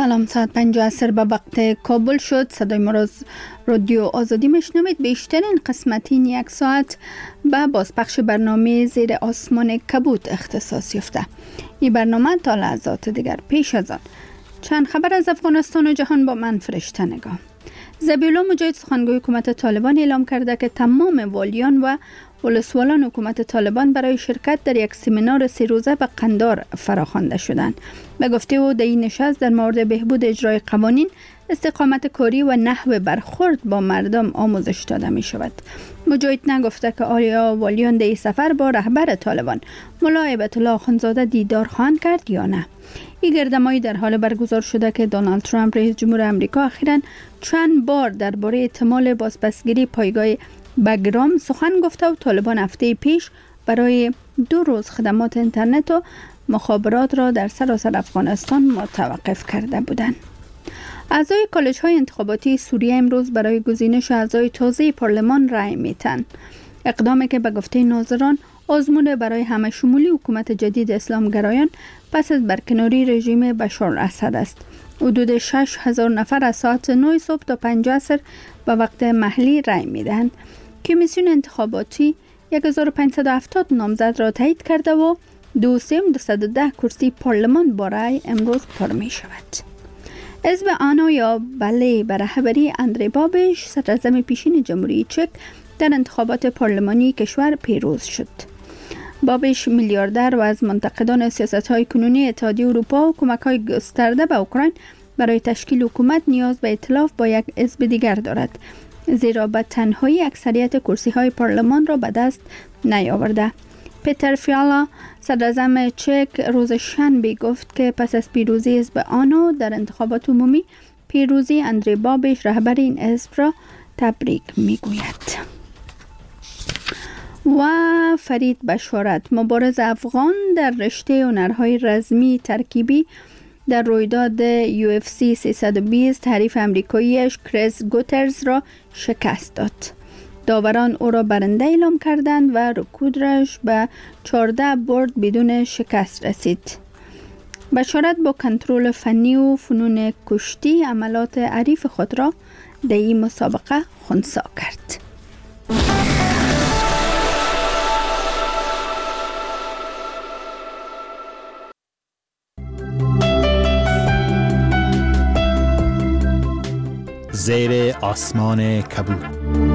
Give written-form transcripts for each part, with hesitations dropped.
سلام، ساعت 5 عصر به وقت کابل شد. صدای ما را رادیو آزادی میشنوید. بیشترین قسمت این یک ساعت به بازپخش برنامه زیر آسمان کبود اختصاص یافته. این برنامه تا لحظات دیگر. پیش از آن چند خبر از افغانستان و جهان با من فرشته نگاه. ذبیحالله مجاهد سخنگوی حکومت طالبان اعلام کرده که تمام والیان و ولسوالان حکومت طالبان برای شرکت در یک سمینار 3 روزه به قندار فراخوانده شدند. به گفته او در این نشست در مورد بهبود اجرای قوانین، استقامت کاری و نحو برخورد با مردم آموزش داده می شود. مجاهد نگفته که آیا والیان در این سفر با رهبر طالبان ملا هیبت الله اخندزاده دیدار خواهند کرد یا نه. این گردمایی در حال برگزار شده که دونالد ترامپ رئیس جمهور آمریکا اخیراً چند بار درباره احتمال بازپسگیری پایگاه بگرام سخن گفته و طالبان هفته پیش برای 2 روز خدمات اینترنت و مخابرات را در سراسر افغانستان متوقف کرده بودند. اعضای کالج‌های انتخاباتی سوریه امروز برای گزینش اعضای تازه پارلمان رأی می‌دهند. اقدامی که به گفته ناظران آزمون برای همه شمولی حکومت جدید اسلامگرایان پس از برکناری رژیم بشار الاسد است. حدود 6,000 نفر از ساعت 9 صبح تا 5 عصر به وقت محلی رأی می‌دهند. کمیسیون انتخاباتی 1570 نامزد را تایید کرده و 210 کرسی پارلمان با رأی امروز پر می شود. حزب آنا یا بله به رهبری اندری بابش صدراعظم پیشین جمهوری چک در انتخابات پارلمانی کشور پیروز شد. بابش میلیاردر و از منتقدان سیاست‌های کنونی اتحادیه اروپا و کمک‌های گسترده به اوکراین برای تشکیل حکومت نیاز به ائتلاف با یک حزب دیگر دارد، زیرا به تنهایی اکثریت کرسی‌های پارلمان را به دست نیاورده. پیتر فیالا صدراعظم چک روز شنبه گفت که پس از پیروزی حزب آنو در انتخابات عمومی، پیروزی اندری بابش رهبر این حزب را تبریک میگوید. و فرید بشارت مبارز افغان در رشته هنرهای رزمی ترکیبی در رویداد UFC 320 حریف امریکاییش کریس گوترز را شکست داد. داوران او را برنده اعلام کردند و رکوردش به 14 برد بدون شکست رسید. بشارت با کنترل فنی و فنون کشتی عملات حریف خود را در این مسابقه خنثی کرد. زیر آسمان کبود.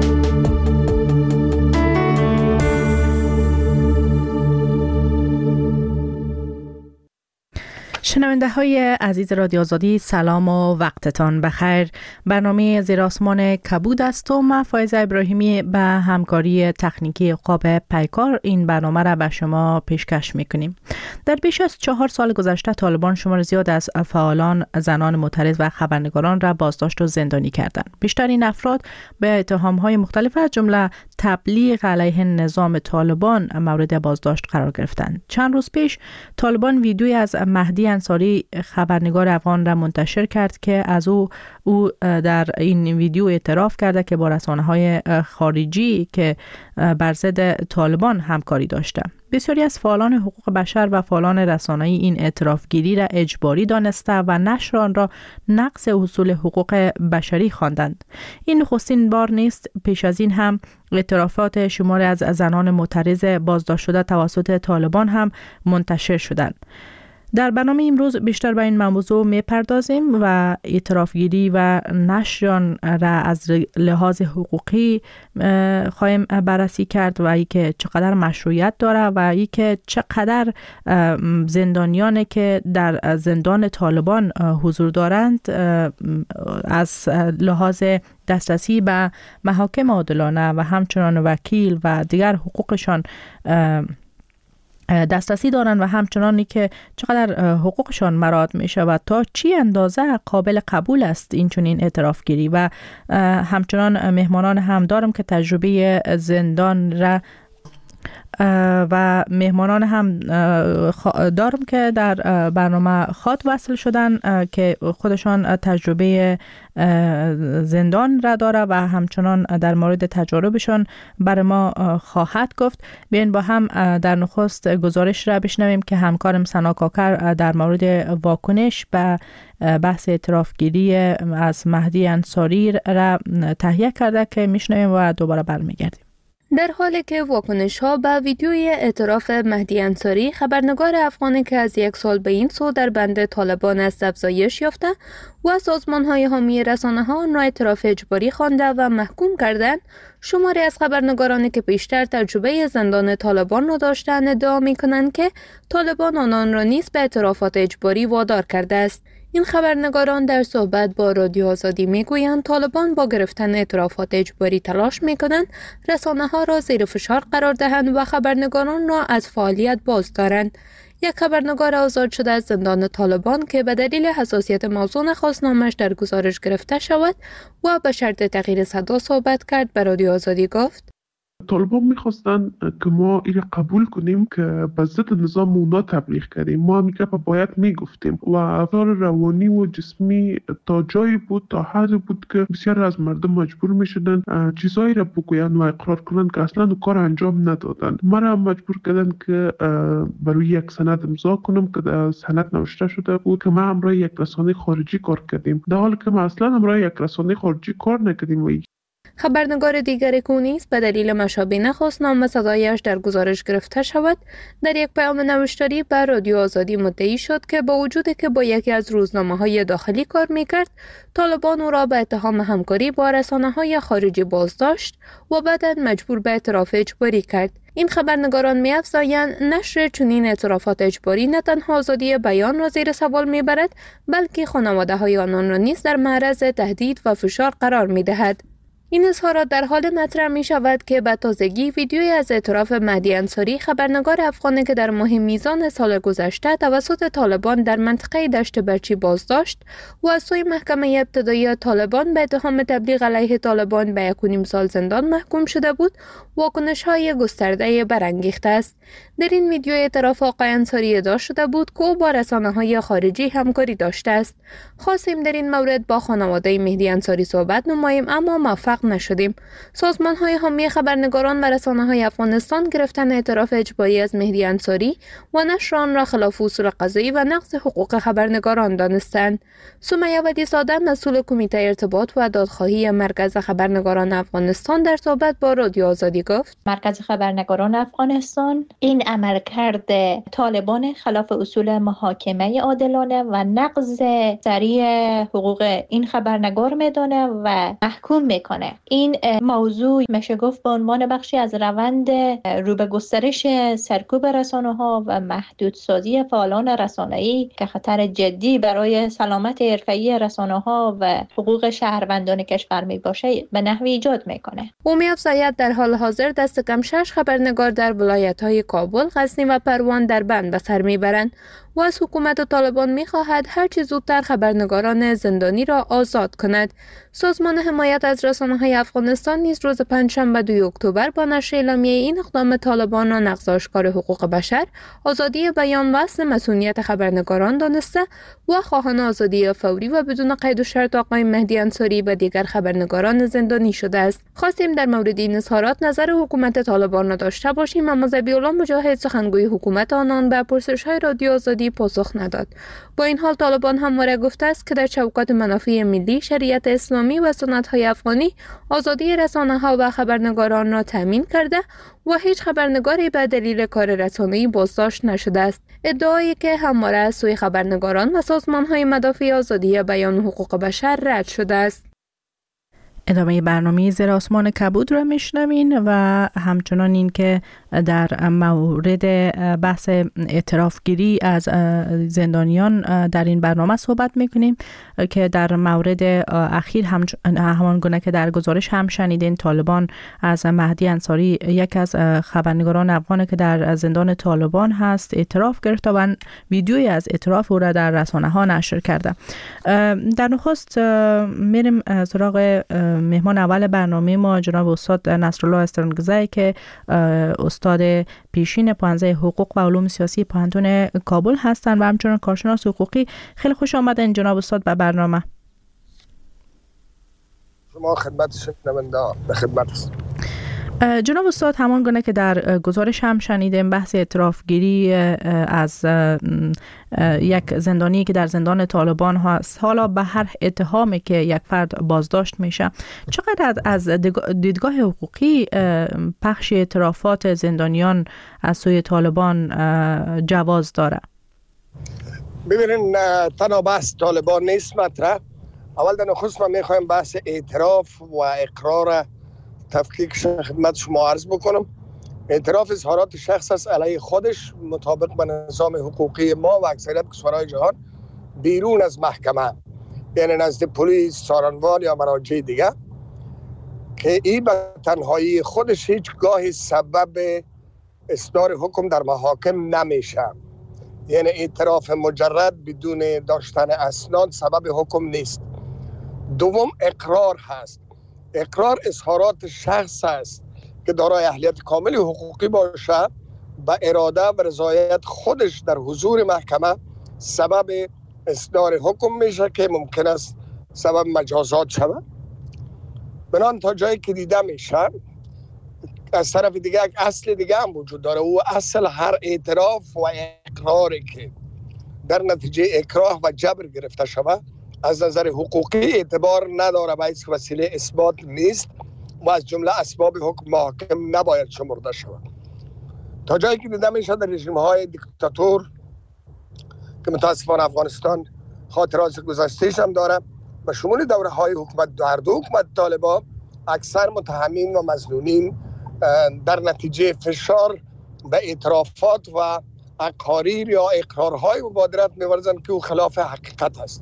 شنونده های عزیز رادیو آزادی، سلام و وقتتان بخیر. برنامه زیر آسمان کبود است و من فایزه ابراهیمی به همکاری تکنیکی عقاب پیکار این برنامه را به شما پیشکش میکنیم. در بیش از 4 سال گذشته طالبان شمار زیاد از فعالان، زنان معترض و خبرنگاران را بازداشت و زندانی کردند. بیشتر این افراد به اتهام‌های مختلف از جمله تبلیغ علیه نظام طالبان مورد بازداشت قرار گرفتند. چند روز پیش طالبان ویدیویی از مهدی انصاری خبرنگار افغان را منتشر کرد که از او در این ویدیو اعتراف کرده که با رسانه‌های خارجی که بر ضد طالبان همکاری داشته. بسیاری از فعالان حقوق بشر و فعالان رسانه‌ای این اعترافگیری را اجباری دانسته و نشر آن را نقض اصول حقوق بشری خواندند. این نخستین بار نیست. پیش از این هم اعترافات شماری از زنان معترض بازداشت شده توسط طالبان هم منتشر شدند. در برنامه امروز بیشتر به این موضوع میپردازیم و اعترافگیری و نشر آن را از لحاظ حقوقی خواهیم بررسی کرد و اینکه چقدر مشروعیت داره و اینکه چقدر زندانیانی که در زندان طالبان حضور دارند از لحاظ دسترسی به محاکم عادلانه و همچنان وکیل و دیگر حقوقشان دسترسی دارند و همچنانی که چقدر حقوقشان مراعات می شود، تا چی اندازه قابل قبول است این چنین اعترافگیری. و همچنان مهمانان هم دارم که تجربه زندان را و مهمانان هم دارم که در برنامه خط وصل شدن که خودشان تجربه زندان را داره و همچنان در مورد تجاربشان برای ما خواهد گفت. بیاین با هم در نخست گزارش را بشنویم که همکارم سنا کاکر در مورد واکنش به بحث اعترافگیری از مهدی انصاری را تهیه کرده که میشنویم و دوباره برمیگردیم. در حالی که واکنش‌ها به ویدیوی اعتراف مهدی انصاری، خبرنگار افغانی که از 1 سال به این سو در بند طالبان است افزایش یافته و سازمان‌های حامی رسانه‌ها آن را اعتراف اجباری خوانده و محکوم کردند، شماری از خبرنگارانی که پیشتر تجربه زندان طالبان را داشتند ادعا می‌کنند که طالبان آنان را نیز به اعترافات اجباری وادار کرده است. این خبرنگاران در صحبت با رادیو آزادی میگویند طالبان با گرفتن اعترافات اجباری تلاش میکنند رسانه‌ها را زیر فشار قرار دهند و خبرنگاران را از فعالیت باز دارند. یک خبرنگار آزاد شده از زندان طالبان که به دلیل حساسیت موضوع نخواست نامش در گزارش گرفته شود و به شرط تغییر صدا صحبت کرد به رادیو آزادی گفت: طالبان میخواستن که ما این قبول کنیم که به ضد نظام اونا تبلیغ کردیم. ما هم که باید میگفتیم و افرار روانی و جسمی تا جایی بود، تا حد بود که بسیار از مردم مجبور میشدن چیزایی را بگوین و اقرار کنن که اصلا کار انجام ندادن. ما را مجبور کردن که برای یک سند امضا کنم که در سند نوشته شده بود که ما همراه یک رسانه خارجی کار کردیم، در حالی که ما اصلا همراه یک رسانه خارجی کار نکردیم. و خبرنگار دیگری که نیز به دلیل مشابه نخواست نام صدایش در گزارش گرفته شود، در یک پیام نوشتاری به رادیو آزادی مدعی شد که با وجودی که با یکی از روزنامه‌های داخلی کار می‌کرد، طالبان او را به اتهام همکاری با رسانه‌های خارجی بازداشت و بعداً مجبور به اعتراف اجباری کرد. این خبرنگاران می‌افزایند نشر چنین اعترافات اجباری نه تنها آزادی بیان را زیر سوال می‌برد، بلکه خانواده‌های آنان را نیز در معرض تهدید و فشار قرار می‌دهد. این اظهارات در حال مطرح می شود که به تازگی ویدیویی از اعتراف مهدی انصاری، خبرنگار افغانی که در ماه میزان سال گذشته توسط طالبان در منطقه دشت برچی بازداشت و از سوی محکمه ابتدایی طالبان به اتهام تبلیغ علیه طالبان به 1.5 سال زندان محکوم شده بود، واکنش‌های گسترده برانگیخته است. در این ویدیو اعتراف آقای انصاری ادعا شده بود که او با رسانه‌های خارجی همکاری داشته است. خواستیم در این مورد با خانواده مهدی انصاری صحبت نماییم، اما موفق نشدیم. سازمان‌های حامی خبرنگاران و رسانه‌های افغانستان گرفتن اعتراف اجباری از مهدی انصاری و نشر آن را خلاف اصول قضایی و نقض حقوق خبرنگاران دانستند. سمیه ودی‌زاده مسئول کمیته ارتباط و دادخواهی مرکز خبرنگاران افغانستان در صحبت با رادیو آزادی گفت: مرکز خبرنگاران افغانستان این عملکرد طالبان خلاف اصول محاکمه عادلانه و نقض سریع حقوق این خبرنگار میدانه و محکوم میکنه. این موضوع میشه گفت به عنوان بخشی از روند رو به گسترش سرکوب رسانه‌ها و محدودسازی فعالان رسانه‌ای که خطر جدی برای سلامت حرفه‌ای رسانه‌ها و حقوق شهروندان کشور میباشه به نحوی ایجاد میکنه. او می‌افزاید در حال حاضر دست کم 6 خبرنگار در ولایت‌های کابل، غزنی و پروان در بند به سر میبرند و از حکومت طالبان می‌خواهد هر چه زودتر خبرنگاران زندانی را آزاد کند. سازمان حمایت از رسانه‌های افغانستان نیز روز پنجشنبه 2 اکتبر با نشر اعلامیه این اقدام طالبان را نقض آشکار حقوق بشر، آزادی بیان و اصل مسئولیت خبرنگاران دانسته و خواهان آزادی فوری و بدون قید و شرط آقای مهدی انصاری و دیگر خبرنگاران زندانی شده است. خواستیم در مورد این اظهارات نظر حکومت طالبان را داشته باشیم، اما ذبیح‌الله مجاهد سخنگوی حکومت آنان به پرسش‌های رادیو آزادی پاسخ نداد. با این حال طالبان همواره گفته است که در چوکات منافع ملی، شریعت اسلامی و سنت‌های افغانی آزادی رسانه‌ها و خبرنگاران را تامین کرده و هیچ خبرنگاری به دلیل کار رسانه‌ای بازداشت نشده است. ادعایی که همواره از سوی خبرنگاران و سازمان‌های مدافع آزادی بیان و حقوق بشر رد شده است. ادامه برنامه زیر آسمان کبود را میشنوین و همچنان این که در مورد بحث اعترافگیری از زندانیان در این برنامه صحبت میکنیم که در مورد اخیر همان گونه که در گزارش هم شنیدین، طالبان از مهدی انصاری، یک از خبرنگاران افغان که در زندان طالبان هست، اعتراف گرفته و ویدیویی از اعتراف او را در رسانه ها نشر کرده. در نخست میریم سراغ مهمان اول برنامه ما جناب استاد نصرالله استرنگزی که استاد پیشین پانزه حقوق و علوم سیاسی پانتون کابل هستند و همچنین کارشناس حقوقی. خیلی خوش آمدین جناب استاد به برنامه. شما خدمت شنونده به خدمت است. جناب استاد، همان گونه که در گزارش هم شنیدیم بحث اعترافگیری از یک زندانی که در زندان طالبان هست، حالا به هر اتهامی که یک فرد بازداشت میشه، چقدر از دیدگاه حقوقی پخش اعترافات زندانیان از سوی طالبان جواز داره؟ ببینین، تنها بحث طالبان نیست مطرح. اول در نخست من میخوایم بحث اعتراف و اقرار تفکیکش خدمت شما عرض بکنم. اعتراف اظهارات شخص است علیه خودش مطابق با نظام حقوقی ما و اکثریت کشورهای جهان بیرون از محکمه، یعنی نزد پلیس، سارنوال یا مراجع دیگه، که این به تنهایی خودش هیچگاه سبب اصدار حکم در محاکم نمیشه. یعنی اعتراف مجرد بدون داشتن اسناد سبب حکم نیست. دوم اقرار هست. اقرار اظهارات شخص است که دارای اهلیت کامل حقوقی باشه، به اراده و رضایت خودش در حضور محکمه سبب اصدار حکم میشه که ممکن است سبب مجازات شود. بنابراین تا جایی که دیده میشه، از طرف دیگه یک اصل دیگه هم وجود داره. او اصل هر اعتراف و اقراری که در نتیجه اکراه و جبر گرفته شود از نظر حقوقی اعتبار نداره و هیچ وسیله اثبات نیست و از جمله اسباب حکم محاکم نباید شمرده شود. تا جایی که دیده میشه در رژیم های دیکتاتور که متاسفانه افغانستان خاطرات گذشته‌اش هم داره، و شمول دوره های حکومت هر دو حکومت طالبان، اکثر متهمین و مظنونین در نتیجه فشار به اعترافات و اقاریر یا اقرارهای مبادرت می‌ورزند که او خلاف حقیقت است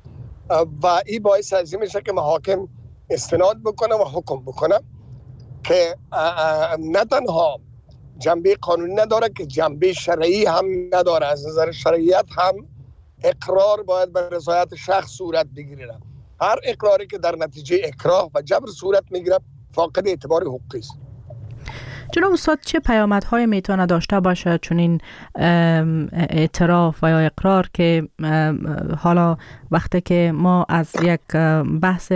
و این باعث از این میشه که محاکم استناد بکنه و حکم بکنه که نه تنها جنبه قانونی نداره که جنبه شرعی هم نداره. از نظر شرعیت هم اقرار باید به رضایت شخص صورت بگیره. هر اقراری که در نتیجه اکراه و جبر صورت میگیره فاقد اعتبار حقوقی است. جناب استاد، چه پیامدهای میتونه داشته باشه چون این اعتراف و یا اقرار که حالا وقتی که ما از یک بحث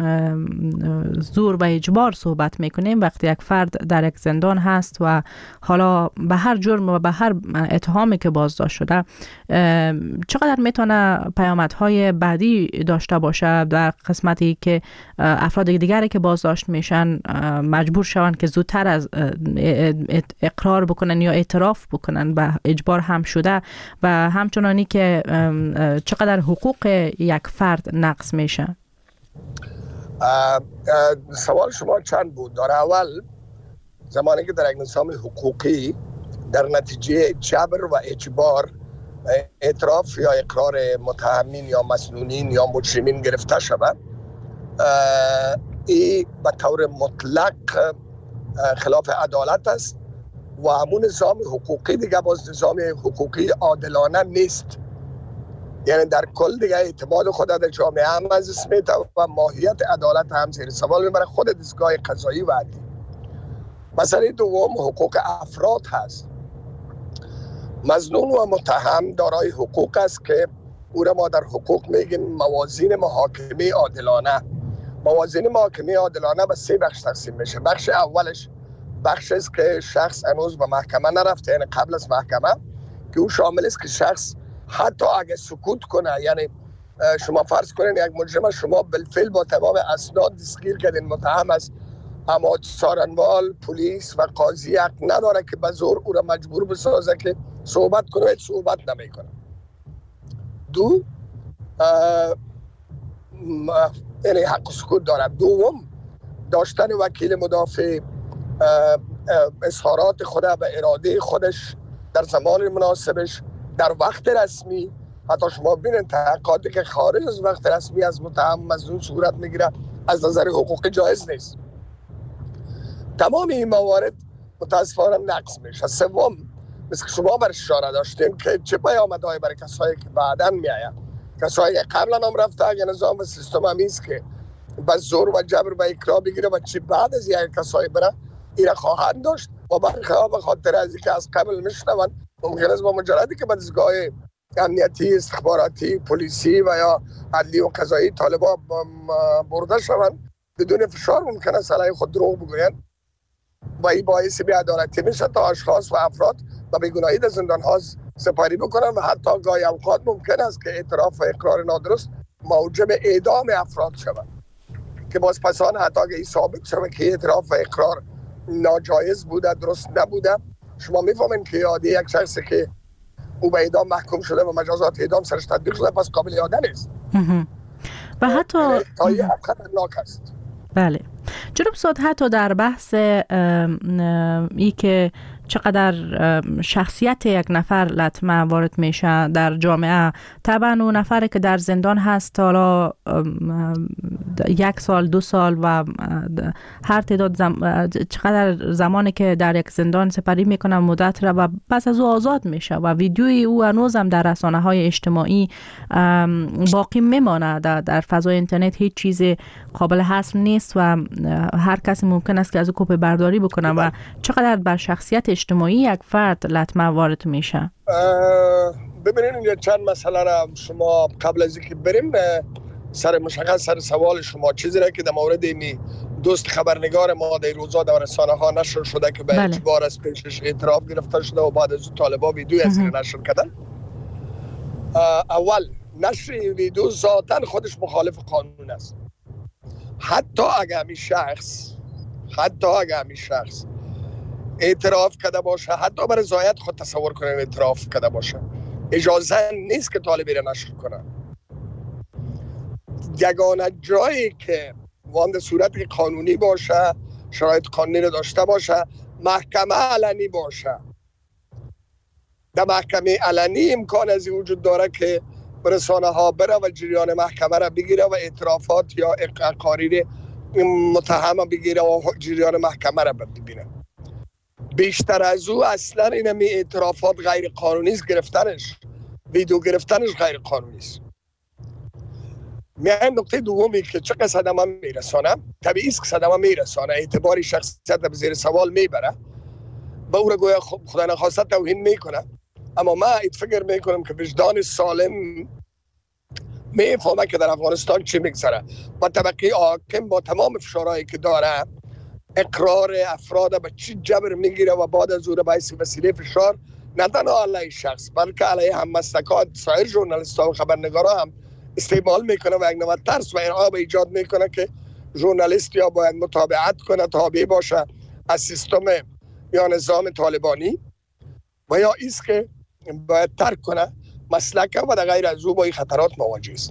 زور و اجبار صحبت میکنیم، وقتی یک فرد در یک زندان هست و حالا به هر جرم و به هر اتهامی که بازداشت شده، چقدر میتونه پیامدهای بعدی داشته باشه در قسمتی که افراد دیگری که بازداشت میشن مجبور شوند که زودتر از اقرار بکنن یا اعتراف بکنن به اجبار هم شده، و همچنانی که چقدر حقوق یک فرد نقض میشه؟ سوال شما چند بود؟ در اول زمانی که در یک نظام حقوقی در نتیجه جبر و اجبار اعتراف یا اقرار متهمین یا مسنونین یا مجرمین گرفته شود، این به طور مطلق خلاف عدالت است و همون نظام حقوقی دیگه باز نظام حقوقی عادلانه نیست. یعنی در کل دیگه اعتماد خود در جامعه هم از اسم میده و ماهیت عدالت هم زیر سوال میبره خود دستگاه قضایی و عدلی. مسئله دوم حقوق افراد هست. مظنون و متهم دارای حقوق است که او را ما در حقوق میگیم موازین محاکمه عادلانه. موازین محاکمه عادلانه به 3 بخش تقسیم میشه. بخش اولش بخش است که شخص هنوز به محکمه نرفته، یعنی قبل از محکمه، که او شامل است که شخص حتی اگه سکوت کنه، یعنی شما فرض کنین یک مجرم شما بالفعل با تمام اسناد دستگیر کردین، متهم است، اما سارنوال، پلیس و قاضی حق نداره که به زور او را مجبور بسازه که صحبت کنه، هیچ صحبت نمیکنه. دو، یعنی حق سکوت داره. دوم، داشتن وکیل مدافع، اظهارات خود به اراده خودش در زمان مناسبش در وقت رسمی. حتی شما ببینید تحقیقاتی که خارج از وقت رسمی از متهم مظنون صورت میگیره از نظر حقوقی جایز نیست. تمام این موارد متاسفانه نقض میشه. سوم، مثل شما بر اشاره داشتیم که چه پیامدهایی برای کسایی که بعداً میآید، کسایی که قبلا هم رفته، اگه نظام و سیستم همیست که به زور و جبر و اکراه بگیره و چی بعد از یک کسایی بره ایره خواهند داشت و برخواه به خاطر از اینکه از قبل میشنون ممکن است با مجردی که به دستگاه امنیتی، استخباراتی، پلیسی و یا عدلی و قضایی طالبان برده شوند بدون فشار ممکن است علیه خود دروغ بگویند و این باعث بی‌عدالتی میشه تا اشخاص و افراد و بیگناهی در زندان ها سپاری بکنن و حتی گاهی اوقات ممکن است که اعتراف و اقرار نادرست موجب اعدام افراد شود که باز پسان حتی اگه ثابت شود که اعتراف و اقرار ناجایز بوده، درست نبوده، شما میفهمین که یادی یک شخصی که او به اعدام محکوم شده و مجازات اعدام سرش تطبیق شده پس قابل اعاده نیست و حتی تا خطرناک است. بله جناب استاد، حتی در بحث ای که چقدر شخصیت یک نفر لطمه وارد میشه در جامعه، طبعا اون نفری که در زندان هست حالا 1 سال 2 سال و هر تعداد چقدر زمانی که در یک زندان سپری میکنه مدت را و پس از او آزاد میشه و ویدیوی او هنوز هم در رسانه های اجتماعی باقی میمانه. در فضای اینترنت هیچ چیز قابل حصر نیست و هر کسی ممکن است که از او کپی برداری بکنه و چقدر بر شخصیت اجتماعی یک فرد لطمه وارد میشه. ببینید چند مسئله را شما قبل از اینکه بریم سر مشخص سر سوال شما چیزی را که در مورد این دوست خبرنگار ما در روزا در رسانه ها نشر شده که به اجبار از پیشش اعتراف گرفته شده و بعد از طالبان ویدیو از این نشر کردن. اول نشر ویدیو ذاتاً خودش مخالف قانون است. حتی اگر همین شخص اعتراف کرده باشه، حتی برای رضایت خود تصور کنن اعتراف کرده باشه، اجازه نیست که طالبی را نشر کنن. یگانه جایی که وان صورت قانونی باشه، شرایط قانونی رو داشته باشه، محکمه علنی باشه. در محکمه علنی امکان از این وجود داره که رسانه ها بره و جریان محکمه را بگیره و اعترافات یا اقرار متهم بگیره و جریان محکمه را ببینه. بیشتر از او اصلا این اعترافات غیر قانونی است، گرفتنش ویدیو گرفتنش غیر قانونی است. میایم نکته دومی که چقدر صدمه میرسانه، طبیعی است که صدمه میرسانه، اعتباری شخصیت به زیر سوال میبره، به او را گویا خدا نخواسته توهین میکنه. اما من فکر میکنم که وجدان سالم میفهمه که در افغانستان چی میگذره و طبقه حاکم با تمام فشارهایی که داره اقرار افراد به چی جبر میگیره و بعد از او را باعث وسیله فشار نه تنها علیه شخص بلکه علیه هممسلکان سایر ژورنالیست‌ها و خبرنگارا هم استعمال میکنه و یک نوع ترس و ارعاب ایجاد میکنه که ژورنالیست یا باید متابعت کنه، تابع باشه از سیستم یا نظام طالبانی و یا ایست که باید ترک کنه مسلک و در غیر از او با این خطرات مواجه است.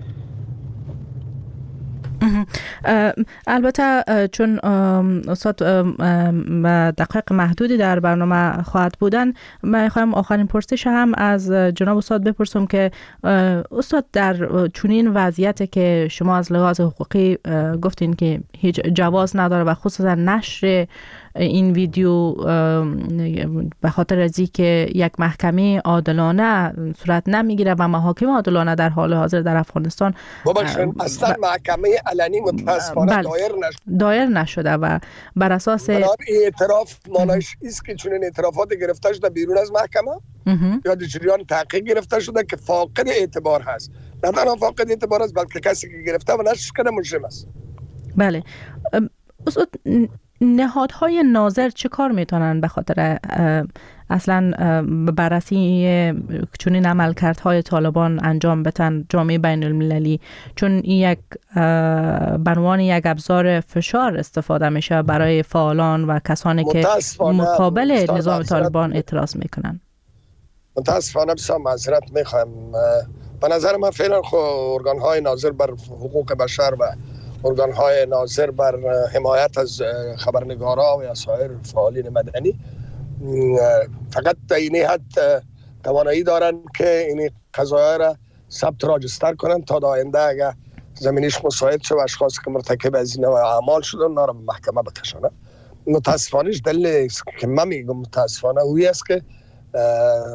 البته چون استاد دقایق محدودی در برنامه خواهد بودن، من خواهم آخرین پرسش هم از جناب استاد بپرسم که استاد در چنین وضعیت که شما از لحاظ حقوقی گفتین که هیچ جواز نداره و خصوصا نشر این ویدیو به خاطر از اینکه یک محکمه عادلانه صورت نمیگیره و محاکم عادلانه در حال حاضر در افغانستان اصلا محکمه علنی متاسفانه دایر نشده و بر اساس اعتراف مانایش است که چون اعترافات گرفته شده بیرون از محکمه یا در جریان تحقیق گرفته شده که فاقد اعتبار هست. نه تنها فاقد اعتبار است بلکه کسی که گرفته و نشر کرده مجرم است. بله استاد، نهادهای ناظر چه کار میتونن به خاطر اصلا بررسی چنین عملکردهای طالبان انجام بدن جامعه بین المللی، چون این یک بنوان یک ابزار فشار استفاده میشه برای فعالان و کسانی که مقابل نظام طالبان اعتراض میکنن؟ متاسفانه بسیار معذرت میخوایم. به نظر من فعلا ارگانهای ناظر بر حقوق بشر و ارگانهای ناظر بر حمایت از خبرنگارا و یا سایر فعالین مدنی فقط در این حد توانایی دارن که این قضایا را ثبت راجستر کنن تا آینده اگر زمینش مساعد شه و اشخاصی که مرتکب از این اعمال شدن اونا را به محکمه بکشانه. متاسفانه دلیل که من میگم متاسفانه اوی است که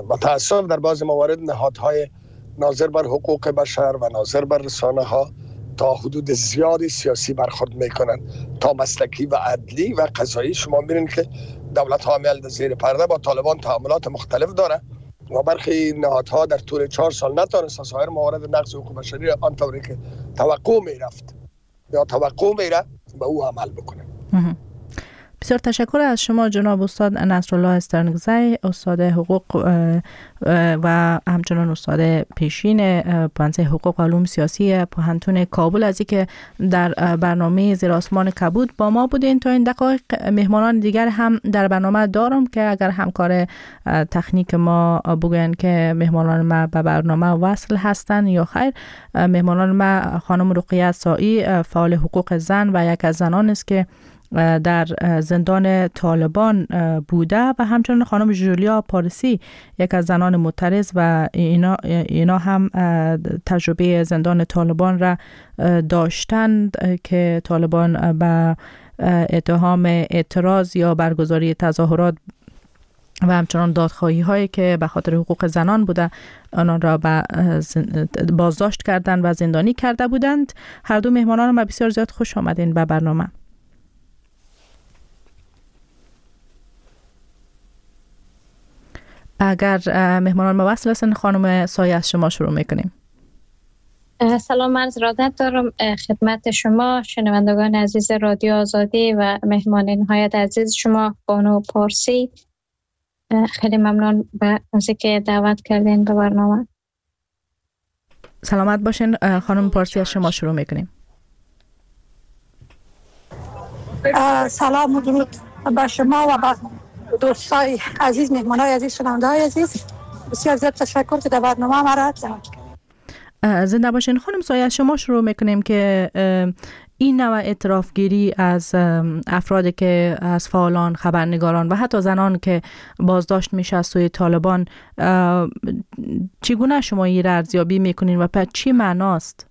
متاسف در بعض موارد نهادهای ناظر بر حقوق بشر و ناظر بر رسانه ها تا حدود زیادی سیاسی برخورد میکنن تا مسلکی و عدلی و قضایی. شما میبینید که دولت حامی در زیر پرده با طالبان تعاملات مختلف داره و برخی نهادها در طول 4 سال نتونست سایر موارد نقض حقوق بشری آنطوری که توقع میرفت یا توقع میره به او عمل بکنه. بسیار تشکر از شما جناب استاد نصرالله استرنگزی، استاد حقوق و همچنان استاد پیشین پانزه حقوق و علوم سیاسی پوهنتون کابل، از اینکه در برنامه زیر آسمان کبود با ما بودین. تا این دقایق مهمانان دیگر هم در برنامه دارم که اگر همکار تکنیک ما بگوین که مهمانان ما به برنامه وصل هستن یا خیر. مهمانان ما خانم رقیه سایی، فعال حقوق زن و یک از زنان است که در زندان طالبان بوده و همچنین خانم جولیا پارسی، یک از زنان معترض و اینا هم تجربه زندان طالبان را داشتند که طالبان به اتهام اعتراض یا برگزاری تظاهرات و همچنان دادخواهی هایی که به خاطر حقوق زنان بوده آنان را بازداشت کردند و زندانی کرده بودند. هر دو مهمانان ما بسیار زیاد خوش آمدین به برنامه. اگر مهمانان ما وصل هستن، خانم سایه از شما شروع میکنیم. سلام، عرض ارادت دارم خدمت شما شنوندگان عزیز رادیو آزادی و مهمانان های عزیز شما بانو پارسی. خیلی ممنون از اینکه دعوت کردین به برنامه. سلامت باشین. خانم پارسی از شما شروع میکنیم. سلام و درود به شما و به دوستای عزیز، مهمانای عزیز، شنونده‌های عزیز. بسیار زیاد تشکر که در برنامه ما را دعوت کردید. زنده باشین. خانم سایه از شما شروع میکنیم که این نوع اعترافگیری از افرادی که از فعالان، خبرنگاران و حتی زنان که بازداشت میشه از سوی طالبان، چگونه شما این را ارزیابی میکنین و په چی معناست؟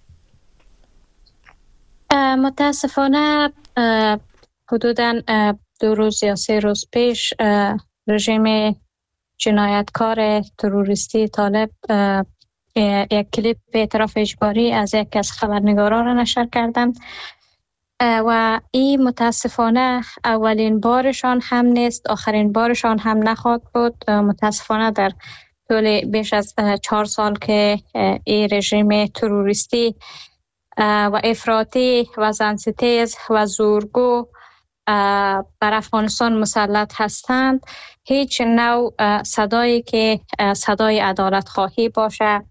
متاسفانه حدوداً 2 روز یا 3 روز پیش رژیم جنایتکار تروریستی طالب یک کلیپ اعتراف اجباری از یک از خبرنگاران را نشر کردند و این متاسفانه اولین بارشان هم نیست، آخرین بارشان هم نخواهد بود. متاسفانه در طول بیش از 4 سال که این رژیم تروریستی و افراطی و زنستیز و زورگو بر افغانستان مسلط هستند، هیچ نوع صدایی که صدای عدالت خواهی باشه،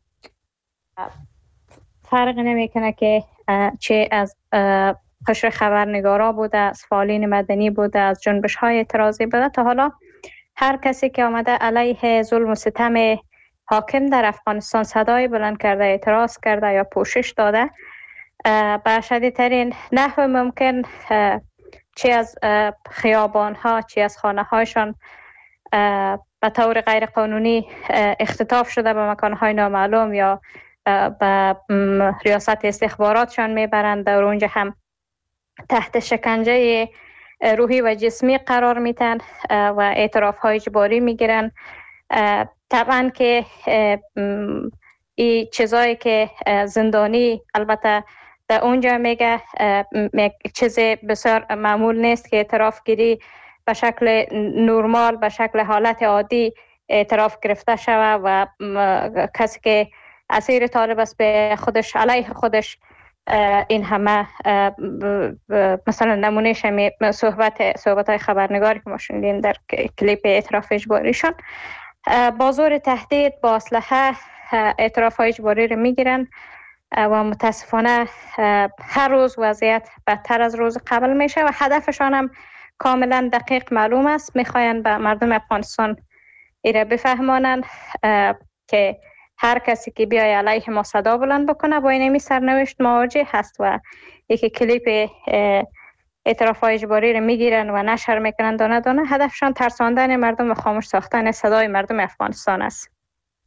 فرق نمیکنه که چه از قشر خبرنگارا بوده، از فعالین مدنی بوده، از جنبش های اعتراضی بوده، تا حالا هر کسی که آمده علیه ظلم و ستم حاکم در افغانستان صدای بلند کرده، اعتراض کرده یا پوشش داده، به شدیدترین نحو ممکن چه از خیابان ها چه از خانه هایشان به طور غیر قانونی اختطاف شده به مکان های نامعلوم یا به ریاست استخباراتشان میبرند. در اونجا هم تحت شکنجه روحی و جسمی قرار میتن و اعتراف های اجباری میگیرن. طبعا که این چیزایی که زندانی البته در اونجا میگه چیز بسیار معمول نیست که اعتراف گیری به شکل نرمال، به شکل حالت عادی اعتراف گرفته شود و کسی که اسیر طالب است به خودش علیه خودش این همه مثلا نمونه شمی صحبت های خبرنگاری که ما شنیدیم در کلیپ اعتراف اجباریشان، با زور تهدید با اسلحه اعتراف های اجباری رو میگیرن و متاسفانه هر روز وضعیت بدتر از روز قبل میشه و هدفشان هم کاملا دقیق معلوم است. میخواین به مردم افغانستان ایره بفهمانند که هر کسی که بیای علیه ما صدا بلند بکنه با اینمی سرنوشت مواجه هست و یکی کلیپ اعتراف های اجباری رو میگیرن و نشر میکنن دانه دانه. هدفشان ترساندن مردم و خاموش ساختن صدای مردم افغانستان است.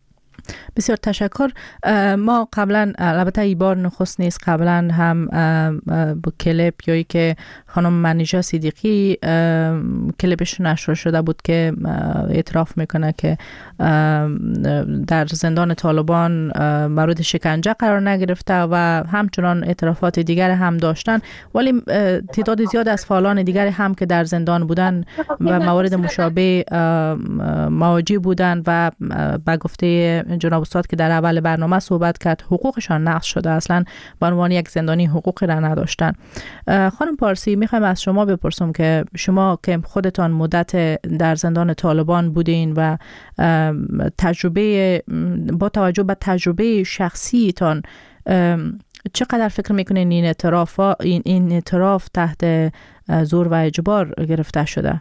بسیار تشکر. ما قبلا، البته این بار نخست نیست، قبلا هم با کلیپ یایی که خانم منیژه صدیقی کلیپش نشر شده بود که اعتراف میکنه که در زندان طالبان مورد شکنجه قرار نگرفته و همچنان اعترافات دیگر هم داشتن، ولی تعداد زیاد از فعالان دیگر هم که در زندان بودن و موارد مشابه مواجه بودن و به گفته جناب استاد که در اول برنامه صحبت کرد، حقوقشان نقض شده، اصلا به عنوان یک زندانی حقوقی را نداشتن. خانم پارسی، میخوایم از شما بپرسم که شما که خودتان مدت در زندان طالبان بودین و با توجه به تجربه شخصیتان چقدر فکر میکنین این اعتراف تحت زور و اجبار گرفته شده؟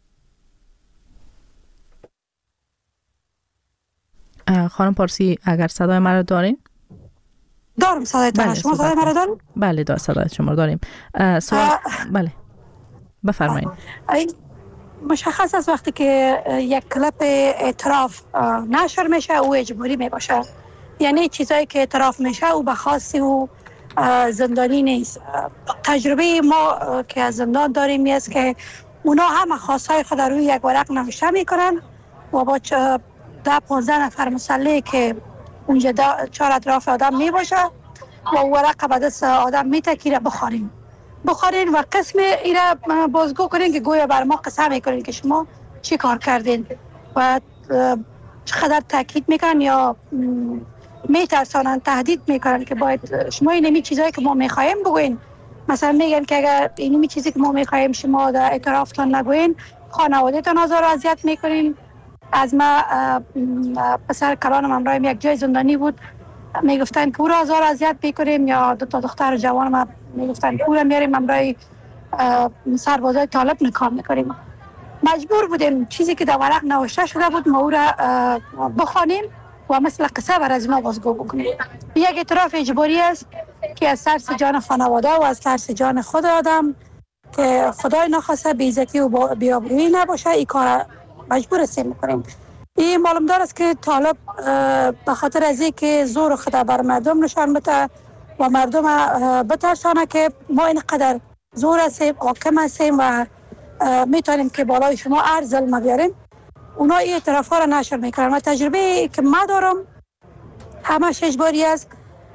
خانم پارسی، اگر صدای مرا دارین؟ دارم صدایتان. شما صدای مرا دارین؟ بله، صدای شما رو داریم. بله بفرمایید. مشخص است وقتی که یک کلیپ اعتراف نشر میشه او اجباری میباشه، یعنی چیزایی که اعتراف میشه او به خاصی او زندانی نیست. تجربه ما که از زندان داریم است که اونا هم خواستهای خود روی یک ورق نوشته میکنن و با 10-15 نفر مسلح که اونجا 4 اطراف آدم میباشه و ورق به دست آدم میتکیره بخورین و قسم ایره بازگو کنین که گویا بر ما قسم میکنین که شما چی کار کردین و چقدر تاکید میکنن یا میترسانن، تهدید میکنن که باید شما اینمی چیزایی که ما میخوایم بگوین. مثلا میگن که اگر اینمی چیزی که ما میخوایم شما در اعترافتان نگوین، خانوادهتان آزار و اذیت میکنین. از ما پسر کلانم همراهیم یک جای زندانی بود، میگفتن که او را آزار و اذیت میکنیم، یا 2 دختر جوانم میگفتن که او را میاریم همراه سربازای طالب نکام میکنیم. مجبور بودیم چیزی که در ورق نوشته شده بود ما او را بخوانیم و مثل قصه بر از ما بازگو بکنیم. یک اعتراف اجباری است که از ترس جان خانواده و از ترس جان خود آدم که خدای نخواسته بی‌عزتی و بی‌آبرویی نباشه، این کار مجبور هستیم میکنیم. این معلوم دار است که طالب به خاطر از اینکه زور خود بر مردم نشان بده و مردم بترسانه که ما اینقدر زور هستیم، حاکم هستیم و میتونیم که بالای شما هر ظلم بیاریم، اونا این اعتراف ها را نشر میکنن. و تجربه که ما دارم همش اجباری است.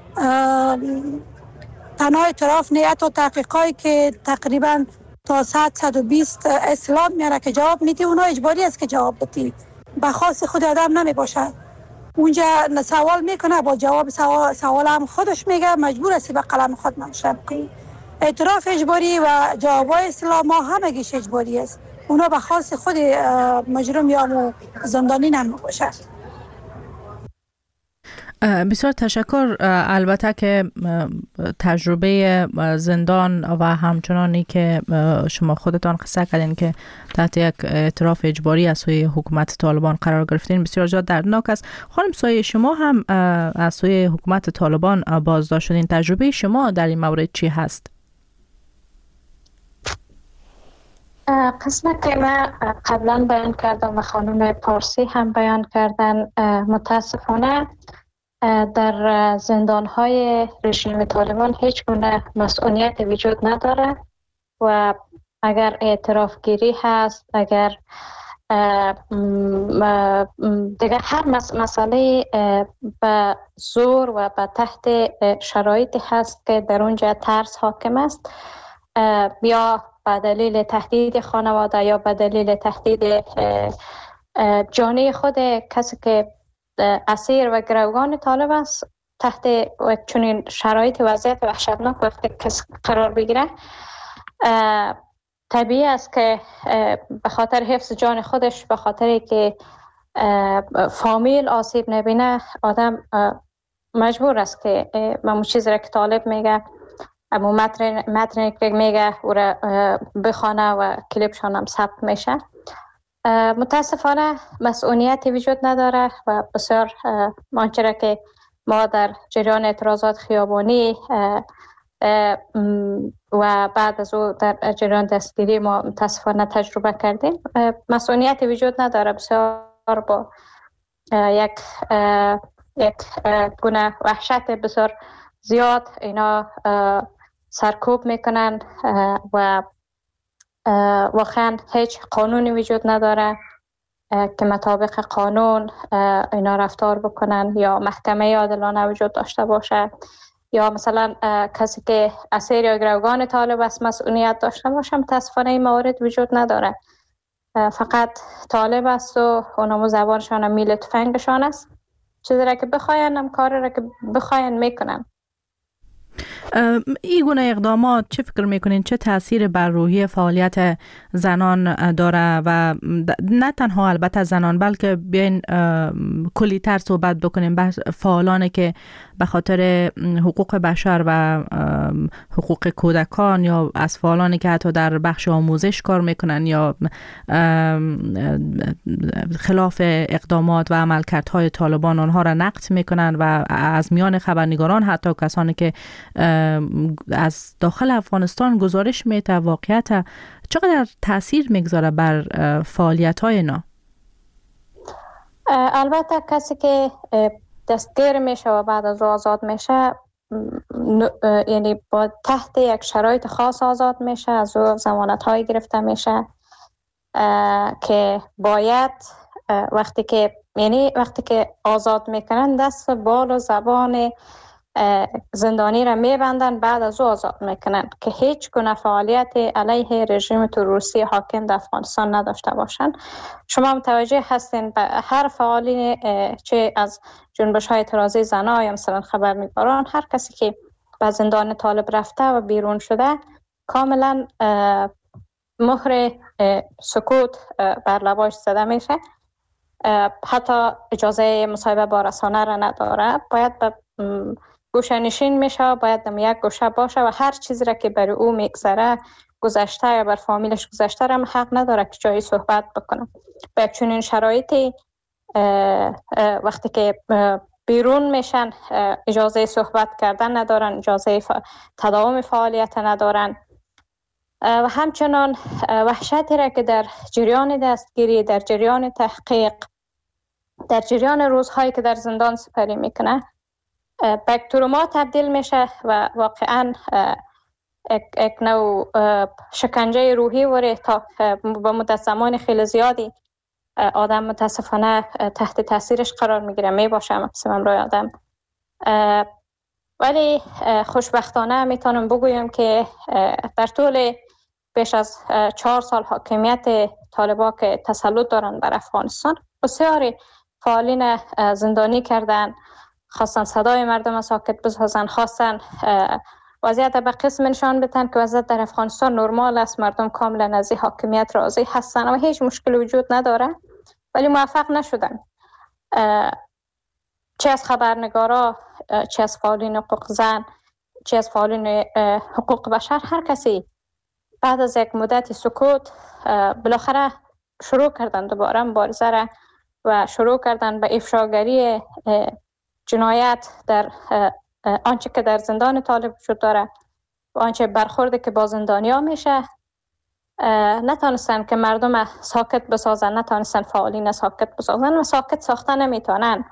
تنها اعتراف نیت و تحقیقایی که تقریبا تا 120 اسلام میاره که جواب میدی، اونا اجباری است که جواب بدی، به خاص خود آدم نمی باشه. اونجا سوال میکنه با جواب سوال هم خودش میگه، مجبور است به قلم خود منشأ کنی. اعتراف اجباری و جوابای اسلام ها همگیش اجباری است، اونا به خاص خود مجرم یا زندانی نمی باشه. بسیار تشکر. البته که تجربه زندان و همچنانی که شما خودتان قصه کردین که تحت یک اعتراف اجباری از سوی حکومت طالبان قرار گرفتین بسیار زیاد دردناک است. خانم سایه، شما هم از سوی حکومت طالبان بازداشت شدین، تجربه شما در این مورد چی هست؟ قسمت که من قبلا بیان کردم و خانم پارسی هم بیان کردن، متاسفانه در زندان‌های رژیم طالبان هیچ گونه مسئولیت وجود نداره و اگر اعتراف گیری هست، اگر دیگر هر مسئله به زور و به تحت شرایطی هست که در اونجا ترس حاکم است، یا به دلیل تهدید خانواده یا به دلیل تهدید جانی خود کسی که اسیر و گروگان طالب است، تحت چنین شرایط وضعیت وحشتناک وقتی کسی قرار بگیره، طبیعی است که به خاطر حفظ جان خودش، به خاطر که فامیل آسیب نبینه، آدم مجبور است که همون چیزی را که طالب میگه، همون متنی که میگه او را بخوانه و کلیپشان هم ثبت میشه. متاسفانه مسئولیتی وجود نداره و بسیار آنچه که ما در جریان اعتراضات خیابانی و بعد از او در جریان دستگیری ما متاسفانه تجربه کردیم، مسئولیتی وجود نداره. بسیار با یک یک گونه وحشت بسیار زیاد اینا سرکوب میکنن و واقعا هیچ قانونی وجود نداره که مطابق قانون اینا رفتار بکنن یا محکمه عادلانه وجود داشته باشه یا مثلا کسی که اسیر یا گروگان طالب است مسئولیت داشته باشه. متاسفانه این موارد وجود نداره. فقط طالب است و اونمو زبانشان میل تفنگشان است. چیزی را که بخواین هم کاری را که بخواین میکنن. این گونه اقدامات چه فکر میکنین چه تاثیر بر روحی فعالیت زنان داره و نه تنها البته زنان بلکه بیاین کلی تر صحبت بکنیم بر فعالانی که به خاطر حقوق بشر و حقوق کودکان یا از فعالانی که حتی در بخش آموزش کار میکنن یا خلاف اقدامات و عملکردهای طالبان آنها را نقد میکنن و از میان خبرنگاران حتی کسانی که از داخل افغانستان گزارش میده واقعیت چقدر تاثیر میگذاره بر فعالیت های اینا؟ البته کسی که دستگیر میشه و بعد از آزاد میشه یعنی با تحت یک شرایط خاص آزاد میشه، از او ضمانت های گرفته میشه که باید وقتی که آزاد میکنن دست بال و زبان زندانی را میبندن، بعد از او آزاد میکنن که هیچ گونه فعالیت علیه رژیم تروریستی حاکم در افغانستان نداشته باشند. شما متوجه هستین هر فعالین چه از جنبش های اعتراضی زنان یا مثلا خبرنگاران، هر کسی که به زندان طالب رفته و بیرون شده کاملا مهر سکوت بر لباش زده میشه. حتی اجازه مصاحبه با رسانه را نداره، باید به گوشه نشین میشه، باید در یک گوشه باشه و هر چیزی را که برای او میگذره گذشته یا بر فامیلش گذشته را حق نداره که جایی صحبت بکنه. به چنین شرایطی وقتی که بیرون میشن اجازه صحبت کردن ندارن، اجازه تداوم فعالیت ندارن و همچنان وحشتی را که در جریان دستگیری، در جریان تحقیق، در جریان روزهایی که در زندان سپری میکنه به تروما تبدیل میشه و واقعا یک نوع شکنجه روحی وره تا با مدت زمان خیلی زیادی آدم متاسفانه تحت تاثیرش قرار میگیره میباشه مکسیمم روی آدم. ولی خوشبختانه میتونم بگویم که در طول بیش از 4 سال حاکمیت طالبان که تسلط دارن بر افغانستان بسیاری فعالین زندانی کردن، خواستن صدای مردم ساکت بسازن، خواستن وضعیت به قسم نشان بدن که وضعیت در افغانستان نرمال است، مردم کاملا از حاکمیت راضی هستن و هیچ مشکل وجود نداره، ولی موفق نشدن. چه از خبرنگارا، چه از فعالین حقوق زن، چه از فعالین حقوق بشر، هر کسی بعد از یک مدت سکوت بالاخره شروع کردن دوباره مبارزه را و شروع کردن به افشاگری جنایت در آنچه که در زندان طالب وجود داره و آنچه برخورده که با زندانیا میشه. نتانستن که مردم ساکت بسازن، نتانستن فعالین ساکت بسازن و ساکت ساختن نمیتونن.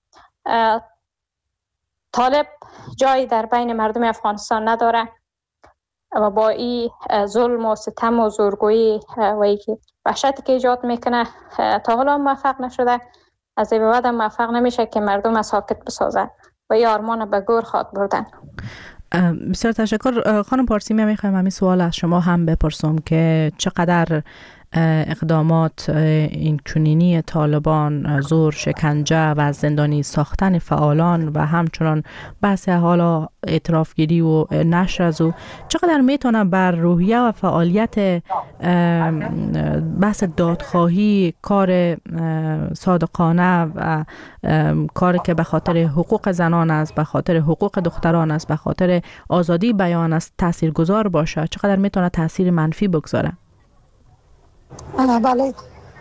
طالب جایی در بین مردم افغانستان نداره و با این ظلم و ستم و زورگویی و وحشتی که ایجاد میکنه تا حالا موفق نشده، از این بعد موفق نمیشه که مردم ساکت بسازن و این آرمان به گور خواد بردن. بسیار تشکر. خانم پارسی، میخوایم همین سوال از شما هم بپرسم که چقدر اقدامات این چنینی طالبان، زور، شکنجه و زندانی ساختن فعالان و همچنان بحث حالا اعترافگیری و نشر از او چقدر میتونه بر روحیه و فعالیت بحث دادخواهی، کار صادقانه و کاری که به خاطر حقوق زنان است، به خاطر حقوق دختران است، به خاطر آزادی بیان است تاثیرگذار باشه؟ چقدر میتونه تاثیر منفی بگذاره؟ بله،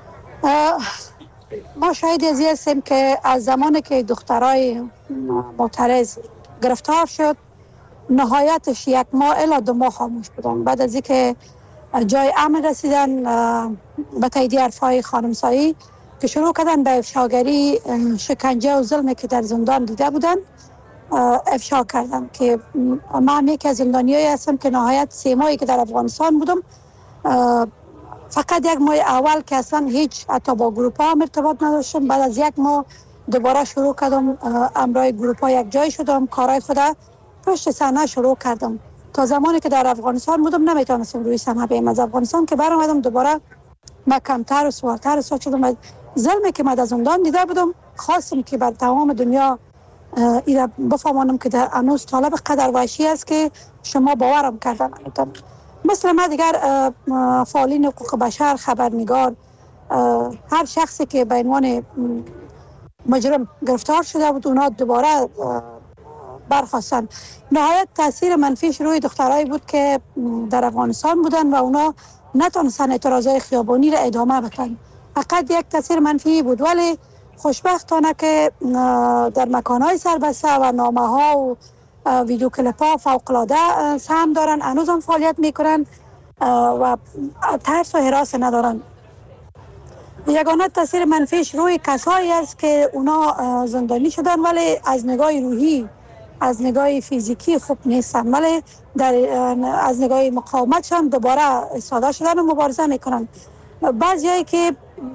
ما شاهد از هستیم که از زمانی که دخترای معترض گرفتار شد نهایتش 1 ماه الی 2 ماه خاموش بودن. بعد از اینکه جای امن رسیدن به تایید حرفای خانم سایی که شروع کردن به افشاگری شکنجه و ظلمی که در زندان دیده بودن افشا کردن. که من یکی از زندانیایی هستم که نهایت 3 ماهی که در افغانستان بودم، فقط 1 ماه اول که اصلا هیچ حتی با گروپ ها ارتباط نداشتم، بعد از 1 ماه دوباره شروع کردم امرای گروپ ها یک جای شدم، کارهای خود پشت صحنه شروع کردم. تا زمانی که در افغانستان بودم نمیتونستم روی صحنه بیام. از افغانستان که برآمدم دوباره من کمتر و سوارتر شدم. ظلمی که من در زندان دیده بودم خواستم که بر تمام دنیا اینا بفهمانم که در هنوز طالب قدر وحشی است که شما باورم کردن. مثل ما دیگر فعالین حقوق بشر، خبرنگار، هر شخصی که به عنوان مجرم گرفتار شده بود اونا دوباره برخواستن. نهایت تاثیر منفیش روی دخترایی بود که در افغانستان بودن و اونا نتونستن اعتراضای خیابانی را ادامه بدن. فقط یک تاثیر منفی بود، ولی خوشبختانه که در مکانهای سربسته و نامه ها و ویدیو کلیپ ها فوق‌العاده سهم دارن، هنوز هم فعالیت میکنن و ترس و هراس ندارن. یگانه تاثیر منفیش روی کسایی است که اونا زندانی شدن ولی از نگاه روحی، از نگاه فیزیکی خوب نیستن، ولی از نگاه مقاومتشان دوباره استفاده شدن و مبارزه میکنن. بعضیایی که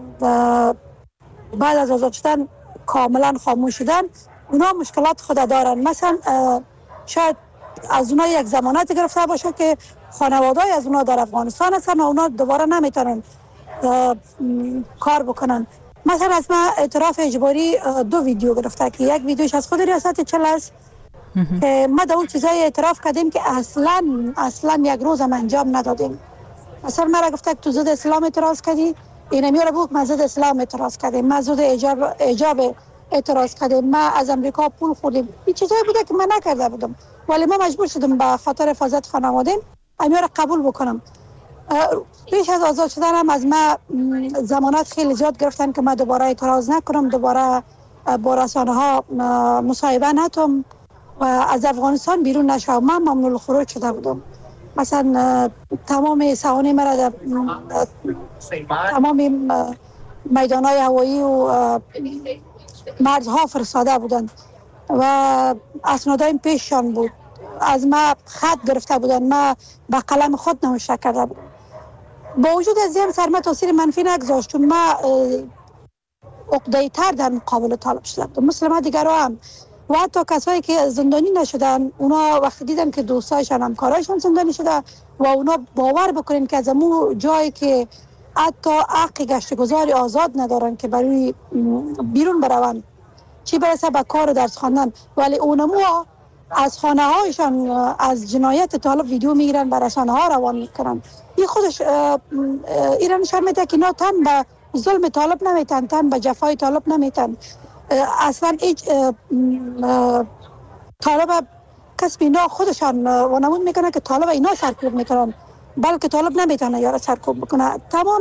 بعد از آزاد شدن کاملا خاموش شدن اونا مشکلات خود دارن. مثلا شاید از اونا یک زمانت گرفته باشه که خانواده‌ای از اونا در افغانستان هستن و اونا دوباره نمیتونن کار بکنن. مثلا از من اعتراف اجباری 2 ویدیو گرفته که یک ویدیوش از خود ریاست چل است که ما در اون چیزای اعتراف کردیم که اصلا یک روز هم انجام ندادیم. مثلا مرا گفته که تو ضد اسلام اعتراض کردی، این میاره بود ما ضد اسلام اعتراض کردیم، ما ضد ایجاب اعتراض کردیم، ما از امریکا پول خوردیم. این چیزایی بوده که من نکرده بودم ولی ما مجبور شدم به خاطر حفاظت خانواده‌ام امیار قبول بکنم. پیش از آزاد شدنم از ما ضمانت خیلی زیاد گرفتن که من دوباره اعتراض نکنم، دوباره با رسانه ها مصاحبه نتم و از افغانستان بیرون نشم. من ممنوع الخروج شده بودم. مثلا تمام سوانح مرا در تمام میدان‌های هوایی و مرزها فرستاده بودند و اسنادایم پیششان بود. از ما خط گرفته بودن، ما با قلم خود نوشته کرده بودم. با وجود از این سر ما تاثیر منفی نگذاشت چون ما عقده‌ای تر در مقابل طالب شدم. مثل ما دیگرها هم و حتی کسایی که زندانی نشدن اونا وقتی دیدن که دوستایشان همکارایشان زندانی شده و اونا باور بکنین که از امو جایی که حتی حق گشتگذاری آزاد ندارن که برای بیرون بروند چی برسه به کار و درس خواندن، ولی اونمو از خانه هایشان از جنایت طالب ویدیو میگیرن بر رسانه ها روان میکنن. این خودش ایران نشان میده که اینا تن به ظلم طالب نمیتن، تن به جفای طالب نمیتن. اصلا هیچ طالب کسب اینا خودشان وانمود میکنه که طالب اینا سرکوب میکنن، بلکه طالب نمیتونه یارو سرکوب بکنه. تمام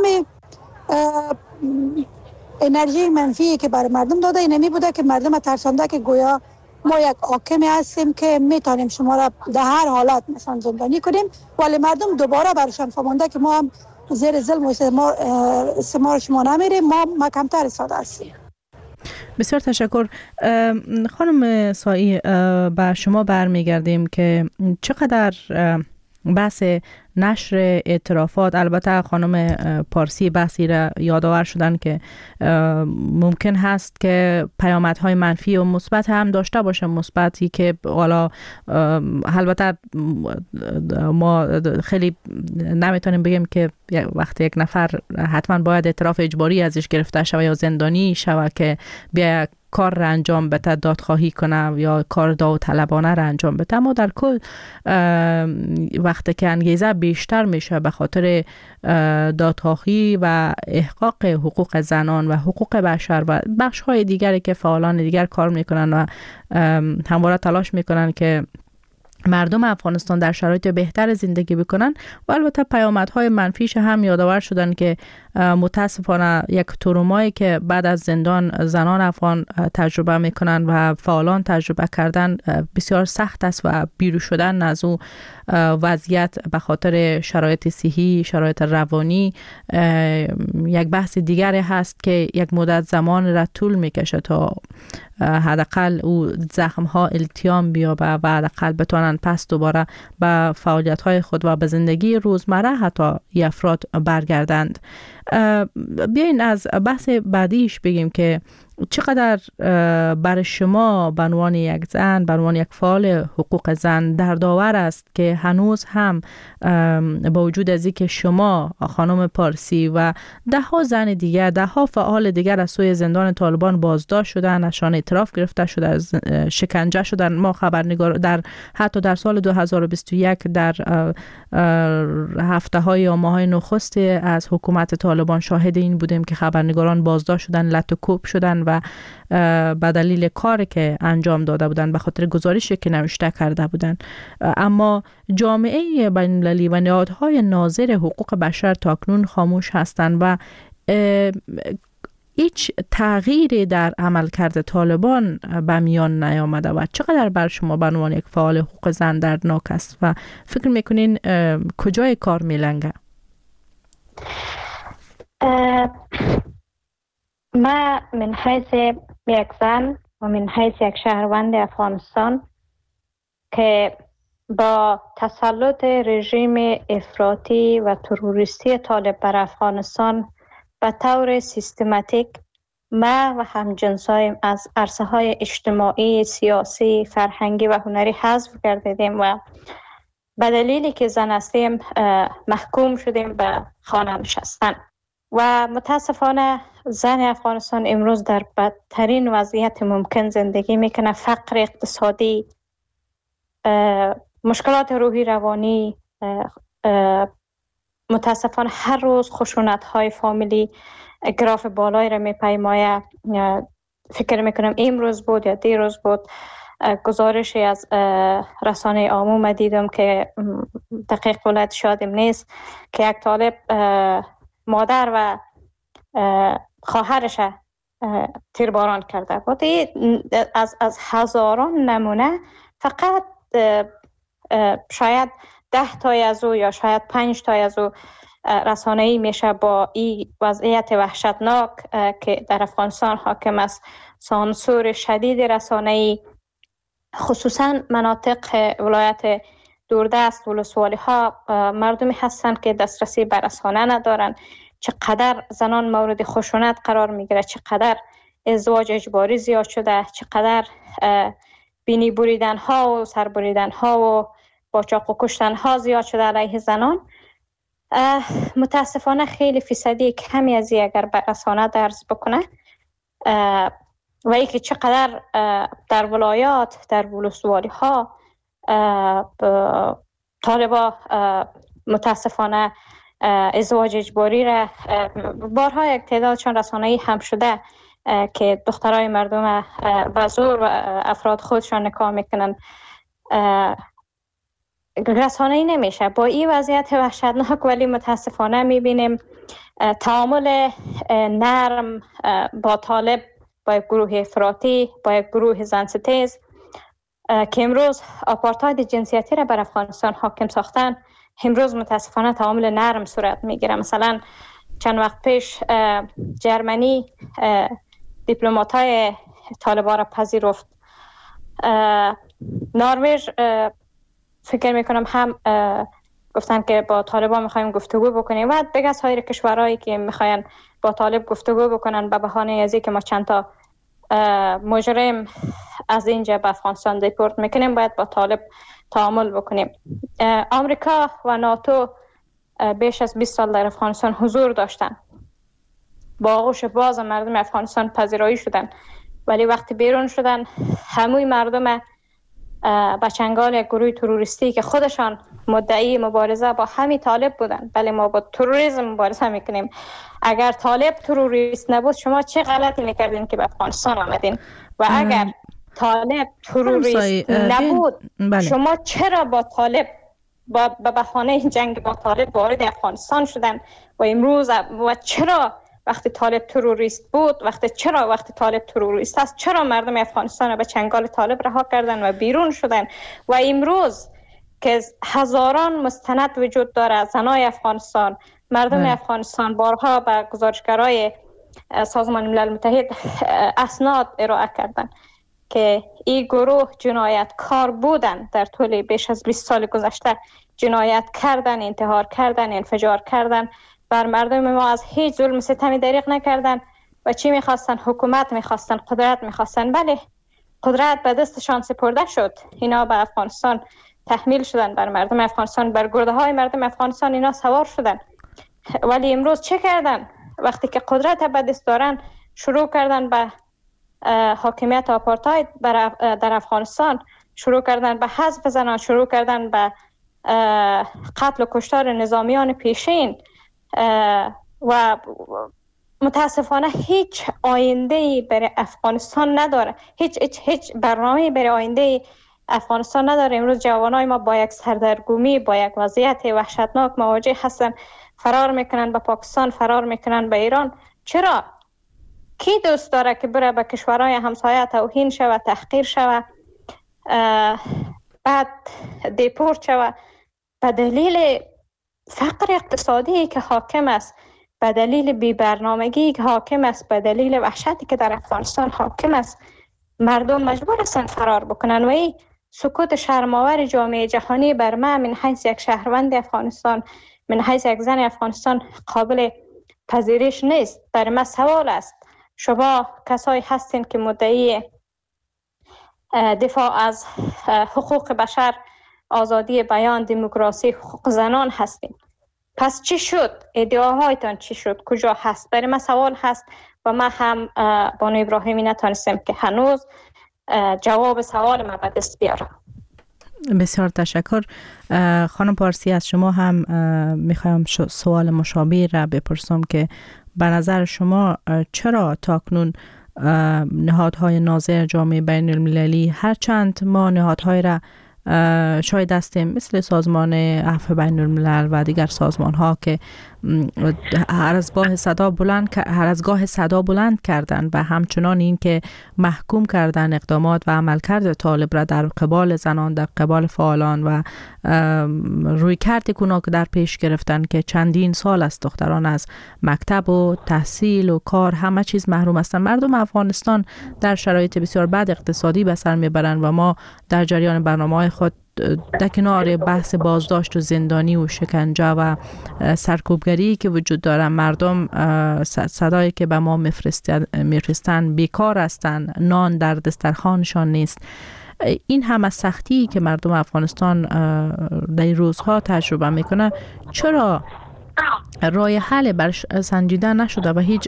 انرژی منفی که برای مردم داده اینمی بوده که مردم ترسانده که گویا ما یک حاکمی هستیم که میتونیم شما را در هر حالت مثلا زندانی کنیم، ولی مردم دوباره برشان فهمونده که ما هم زیر ظلم و استعمار شما نمیریم، ما کمتر ساده هستیم. بسیار تشکر. خانم سایی، به شما برمیگردیم که چقدر بحث نشر اعترافات، البته خانم پارسی بحثی را یادآور شدن که ممکن هست که پیامدهای منفی و مثبت هم داشته باشه. مثبتی که حالا البته ما خیلی نمیتونیم بگیم که وقتی یک نفر حتما باید اعتراف اجباری ازش گرفته شود یا زندانی شود که بیا کار را انجام بده، دادخواهی کنه یا کار داوطلبانه را انجام بده، اما در کل وقتی که انگیزه بیشتر میشه به خاطر دادخواهی و احقاق حقوق زنان و حقوق بشر و بخش‌های دیگری که فعالان دیگر کار میکنن و همواره تلاش میکنن که مردم افغانستان در شرایط بهتر زندگی بکنن و البته پیامدهای منفیش هم یادآور شدن که متاسفانه یک ترومایی که بعد از زندان زنان افغان تجربه میکنن و فعالان تجربه کردن بسیار سخت است و بیرون شدن از او وضعیت به خاطر شرایط صحی، شرایط روانی یک بحث دیگری هست که یک مدت زمان را طول میکشه تا حداقل او زخم ها التیام بیابه و حداقل بتونن پس دوباره به فعالیت های خود و به زندگی روزمره حتی افراد برگردند. بیاین از بحث بعدیش بگیم که چقدر برای شما به عنوان یک زن، به عنوان یک فعال حقوق زن دردآور است که هنوز هم با وجود از اینکه شما خانم پارسی و ده ها زن دیگر، ده ها فعال دیگر از سوی زندان طالبان بازداشت شدن، ازشان اعتراف گرفته شده، از شکنجه شدن. ما خبرنگار حتی در سال 2021 در هفته های یا ماه های نخست از حکومت طالبان شاهد این بودیم که خبرنگاران بازداشت شدن، لط و کوب شدن و به دلیل کاری که انجام داده بودن، به خاطر گزارشی که نوشته کرده بودن. اما جامعه بین‌المللی و نهادهای ناظر حقوق بشر تاکنون خاموش هستند و هیچ تغییری در عملکرد طالبان به میان نیامده و چقدر بر شما به عنوان یک فعال حقوق زن دردناک است و فکر میکنین کجای کار میلنگه؟ ما من حیث یک زن و من حیث یک شهروند افغانستان که با تسلط رژیم افراطی و تروریستی طالب بر افغانستان به طور سیستماتیک ما و همجنسایم از عرصه‌های اجتماعی، سیاسی، فرهنگی و هنری حذف گردیدیم و به دلیلی که زن هستیم محکوم شدیم به خانه نشستن و متاسفانه زن افغانستان امروز در بدترین وضعیت ممکن زندگی میکنه. فقر اقتصادی، مشکلات روحی روانی، متاسفانه هر روز خشونت‌های فامیلی گراف بالایی را میپیماید. فکر میکنم امروز بود یا دیروز بود گزارشی از رسانه عموم دیدم که دقیق ولایت شادم نیست که یک طالب مادر و خواهرش تیرباران کرده بود. از هزاران نمونه فقط شاید 10 تای از او یا شاید 5 تای از او رسانه‌ای میشه با این وضعیت وحشتناک که در افغانستان حاکم است. سانسور شدید رسانه‌ای، خصوصا مناطق ولایت دوردست ولسوالی ها مردمی هستند که دسترسی به رسانه ندارن. چقدر زنان مورد خشونت قرار میگیره، چقدر ازدواج اجباری زیاد شده، چقدر بینی بریدن ها و سر بریدن ها و با چاقو کشتن ها زیاد شده علیه زنان. متاسفانه خیلی فیصدی کمی از اگر به رسانه درز بکنه و ای که چقدر در ولایات، در ولسوالی ها طالبا متاسفانه ازدواج اجباری را بارها یک تعدادشان رسانه‌ای هم شده که دخترای مردم به زور و افراد خودشان نکاح میکنن. رسانه‌ای نمیشه با این وضعیت وحشتناک، ولی متاسفانه میبینیم تعامل نرم با طالب، با یک گروه افراطی، با یک گروه زنستیز که امروز آپارتاید جنسیتی را بر افغانستان حاکم ساختن، امروز متاسفانه تعامل نرم صورت میگیره. مثلا چند وقت پیش جرمنی دیپلمات‌های طالبان را پذیرفت. نروژ فکر میکنم هم گفتن که با طالبان میخوایم گفتگو بکنیم و دیگه سایر کشورهایی که میخواین با طالب گفتگو بکنن به بهانه از اینکه ما چند تا مجرم از اینجا به افغانستان دیپورت میکنیم باید با طالب تعامل بکنیم. آمریکا و ناتو بیش از 20 سال در افغانستان حضور داشتن، با آغوش باز مردم افغانستان پذیرایی شدن، ولی وقتی بیرون شدن هموی مردم با چنگال یک گروه تروریستی که خودشان مدعی مبارزه با همین طالب بودن. بله ما با تروریسم مبارزه میکنیم. اگر طالب تروریست نبود شما چه غلطی میکردین که به افغانستان آمدین؟ و اگر طالب تروریست نبود شما چرا با طالب به بهانه جنگ با طالب وارد افغانستان شدن و امروز و چرا وقتی طالب تروریست بود، وقتی طالب تروریست است، چرا مردم افغانستان را به چنگال طالب رها کردن و بیرون شدن؟ و امروز که هزاران مستند وجود داره، زنای افغانستان، مردم افغانستان بارها به گزارشگرای سازمان ملل متحد اسناد ارائه کردن که این گروه جنایتکار بودن، در طول بیش از 20 سال گذشته جنایت کردن، انتحار کردن، انفجار کردن، بر مردم ما از هیچ ظلم ستمی دریغ نکردن. و چی میخواستن؟ حکومت میخواستن، قدرت میخواستن. بله، قدرت به دستشان سپرده شد، اینا به افغانستان تحمیل شدن، بر مردم افغانستان، بر گرده های مردم افغانستان اینا سوار شدن. ولی امروز چه کردن؟ وقتی که قدرت به دست دارن، شروع کردن به حاکمیت آپارتاید در افغانستان، شروع کردن به حذف زنان، شروع کردن به قتل و کشتار نظامیان پیشین و متاسفانه هیچ آینده‌ای برای افغانستان نداره، هیچ برنامه‌ای برای آینده افغانستان نداره. امروز جوانای ما با یک سردرگمی، با یک وضعیت وحشتناک مواجه هستن، فرار میکنن به پاکستان، فرار میکنن به ایران. چرا؟ کی دوست داره که بره به کشورهای همسایه توهین شود، تحقیر شود، بعد دیپورت شود؟ به دلیل فقر اقتصادی که حاکم است، به دلیل بی‌برنامگی که حاکم است، به دلیل وحشتی که در افغانستان حاکم است، مردم مجبور هستند فرار بکنن. و این سکوت شرم‌آور جامعه جهانی بر من حیث یک شهروند افغانستان، من حیث یک زن افغانستان قابل پذیرش نیست. برای من سوال است، شما کسایی هستین که مدعی دفاع از حقوق بشر، آزادی بیان، دموکراسی، حقوق زنان هستین، پس چی شد؟ ادعاهایتان چی شد؟ کجا هست؟ برای من سوال هست و من هم بانو ابراهیمی نتانستم که هنوز جواب سوال من به دست بیارم. بسیار تشکر. خانم پارسی، از شما هم میخوایم سوال مشابه را بپرسم که به نظر شما چرا تاکنون نهادهای ناظر جامعه بین المللی، هرچند ما نهادهای را شاید هستیم مثل سازمان عفو بین الملل و دیگر سازمان ها که هر از گاه صدا بلند کردن و همچنان این که محکوم کردن اقدامات و عملکرد طالب را در قبال زنان، در قبال فعالان و روی کرد کنا که در پیش گرفتن که چندین سال است دختران از مکتب و تحصیل و کار همه چیز محروم هستند. مردم افغانستان در شرایط بسیار بد اقتصادی به سر میبرند و ما در جریان برنامه‌های خود در کنار بحث بازداشت و زندانی و شکنجه و سرکوبگری که وجود داره، مردم صدایی که به ما میفرستن بیکار هستند، نان در دسترخوانشان نیست. این همه سختی که مردم افغانستان در این روزها تجربه میکنه، چرا راه حل برش سنجیده نشده و هیچ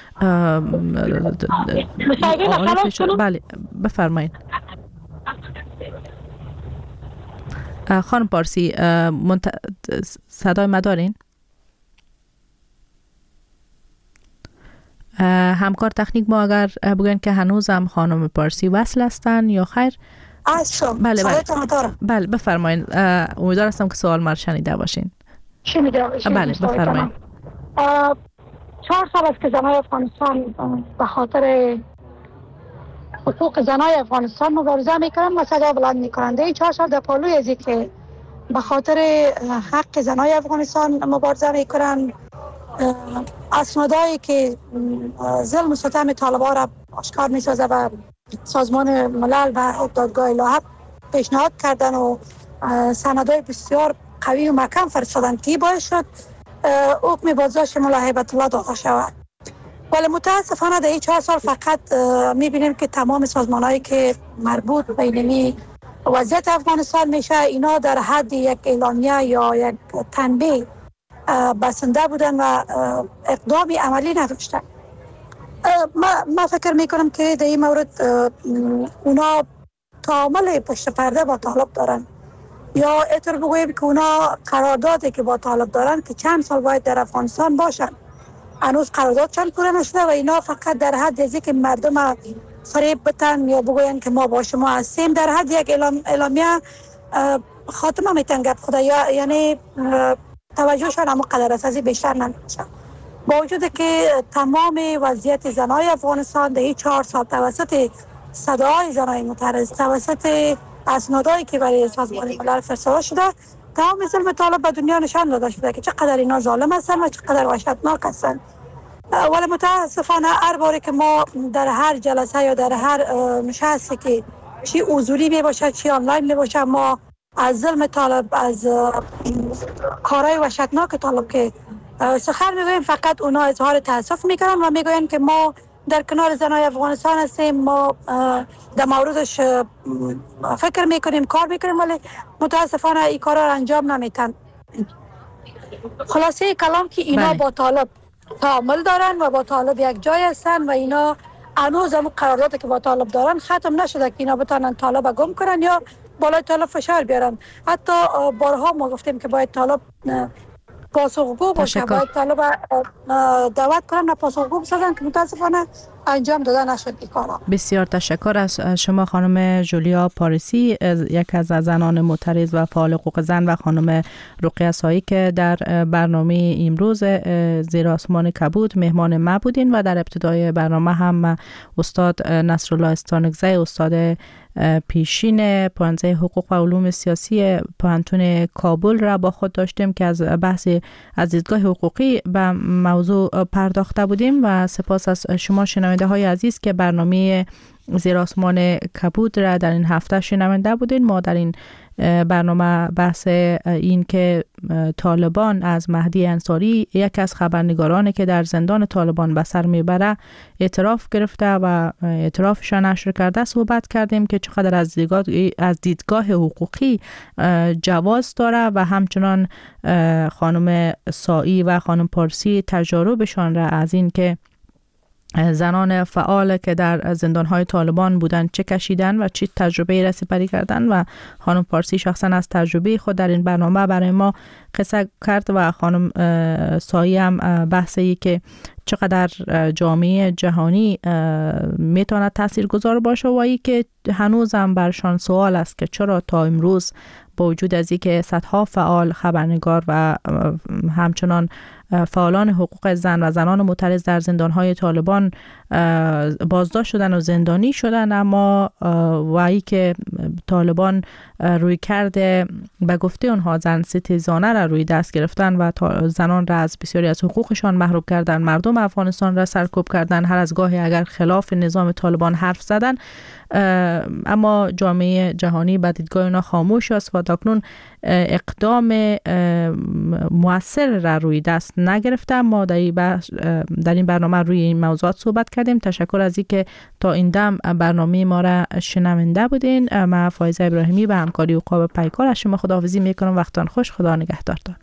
بله بفرمایید. خانم پارسی، صدای ما دارین؟ همکار تکنیک ما اگر بگن که هنوز هم خانم پارسی وصل هستن یا خیر؟ بله بفرمایید. امیدوار هستم که سوال ما شنیده باشین. بله بفرمایید. 4 سال است که زنای افغانستان به خاطر حقوق زنای افغانستان مبارزه میکنن و صدا بلند میکنند. این 4 سال در پالوی ازی که به خاطر حق زنای افغانستان مبارزه میکنن، اسنادایی که ظلم و ستم طالبان را آشکار میسازه و سازمان ملل و دادگاه الهه پیشنهاد کردن و سندهای بسیار قوی و محکم فرستادن که باعث شد حکم بازداشت ملا هیبت الله داده شود. ولی متاسفانه در این 4 سال فقط میبینیم که تمام سازمانهایی که مربوط به اینمی وضعیت افغانستان میشه، اینا در حد یک اعلامیه یا یک تنبیه بسنده بودن و اقدامی عملی نداشتن. ما فکر میکنم که در این مورد اونا تعامل پشت پرده با طالب دارن، یا اطور بگویم که اونا قراردادی که با طالب دارن که چند سال باید در افغانستان باشن، هنوز قرارداد چند پوره نشده و اینا فقط در حد ازی که مردم فریب بتن یا بگوین که ما با شما هستیم، در حد یک اعلامیه خاتمه میتن گپ خدا، یعنی توجهشان هم قدر است، از این بیشتر نمیشه. با وجود که تمام وضعیت زنای افغانستان در این 4 سال توسط صدای زنای معترض، توسط اسنادایی که برای سازمان ملل فرستاده شده، تمام ظلم طالب به دنیا نشان داده شده که چقدر اینا ظالم هستن و چقدر وحشتناک هستن. ولی متاسفانه هر باری که ما در هر جلسه یا در هر نشستی که چی حضوری می باشه چی آنلاین می باشه، ما از ظلم طالب، از کارهای وحشتناک طالب که سخن میگوییم، فقط اونا اظهار تاسف میکنن و میگوین که ما در کنار زنای افغانستان هستیم، ما در موردش فکر میکنیم، کار میکنیم، ولی متاسفانه این کارا را انجام نمیتن. خلاصه کلام که اینا با طالب تعامل دارن و با طالب یک جای هستن و اینا هنوز هم قراردادی که با طالب دارن ختم نشده که اینا بتونن طالب گم کنن یا بالای طالب فشار بیارن. حتی بارها ما گفتیم که باید طالب پاسخگو باشه، باید طالب دعوت کنن و پاسخگو بسازن که متاسفانه انجام داده نشد این کارا. بسیار تشکر از شما خانم جولیا پاریسی، یک از زنان معترض و فعال حقوق زن، و خانم رقیه سایی که در برنامه امروز زیر آسمان کبود مهمان ما بودین. و در ابتدای برنامه هم استاد نصرالله استانکزی، استاد پیشین پانزه حقوق و علوم سیاسی پوهنتون کابل را با خود داشتیم که از بحث از دیدگاه حقوقی به موضوع پرداخته بودیم. و سپاس از شما شنونده های عزیز که برنامه زیر آسمان کبود را در این هفته شنونده بودین. ما در این برنامه بحث این که طالبان از مهدی انصاری، یک از خبرنگارانی که در زندان طالبان به سر میبره، اعتراف گرفته و اعترافشان نشر کرده، صحبت کردیم که چقدر از دیدگاه حقوقی جواز داره و همچنان خانم سایی و خانم پارسی تجاربشان را از این که زنان فعال که در زندانهای طالبان بودن چه کشیدن و چه تجربه رسیدگی کردن، و خانم پارسی شخصا از تجربه خود در این برنامه برای ما قصه کرد، و خانم سایی هم بحثی که چقدر جامعه جهانی میتونه تاثیرگذار باشه و ای که هنوز هم برشان سوال است که چرا تا امروز با وجود از اینکه صدها فعال، خبرنگار و همچنان فعالان حقوق زن و زنان معترض در زندانهای طالبان بازداشت شدن و زندانی شدن، اما وایی که طالبان روی کرده به گفته اونها زن ستیزانه را روی دست گرفتن و زنان را از بسیاری از حقوقشان محروم کردن، مردم افغانستان را سرکوب کردن، هر از گاهی اگر خلاف نظام طالبان حرف زدن، اما جامعه جهانی به دیدگاه اونا خاموش است و تاکنون اقدام مؤثر را روی دست نگرفته. ما در این برنامه روی این موضوعات صحبت کردیم. تشکر از اینکه تا این دم برنامه ما را شنونده بودین. من فایزه ابراهیمی به همکاری عقاب پیکار از شما خداحافظی میکنم. وقتان خوش، خدا نگهدارتان.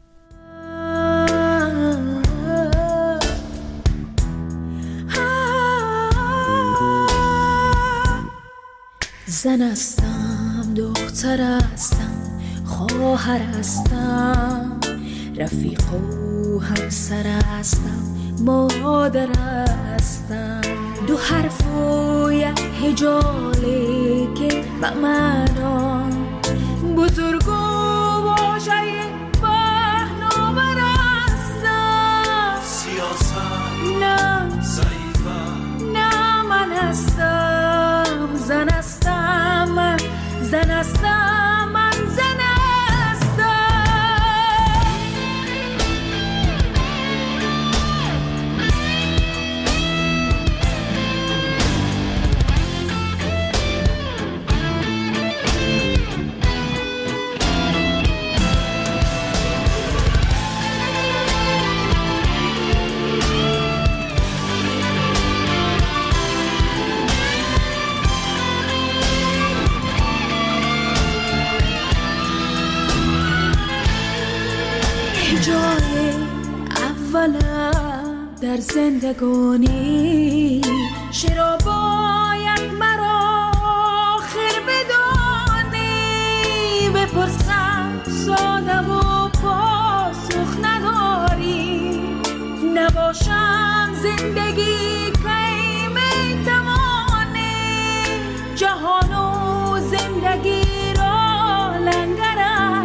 زن هستم، دختر هستم، خواهر هستم، رفیق و همسر هستم، مادر هستم. دو حرف و یک هجاله که به معنا بزرگ و واژه پهناور هستم. سیاست نه ضعیفم، نه من هستم. زن هستم من، زن هستم من، زن هستم. جای اولم در زندگانی، چرا باید مرا آخر بدانی؟ بپرسم ساده و پاسخ نداری. نباشم زندگی کی میتوانی؟ جهان و زندگی را لنگر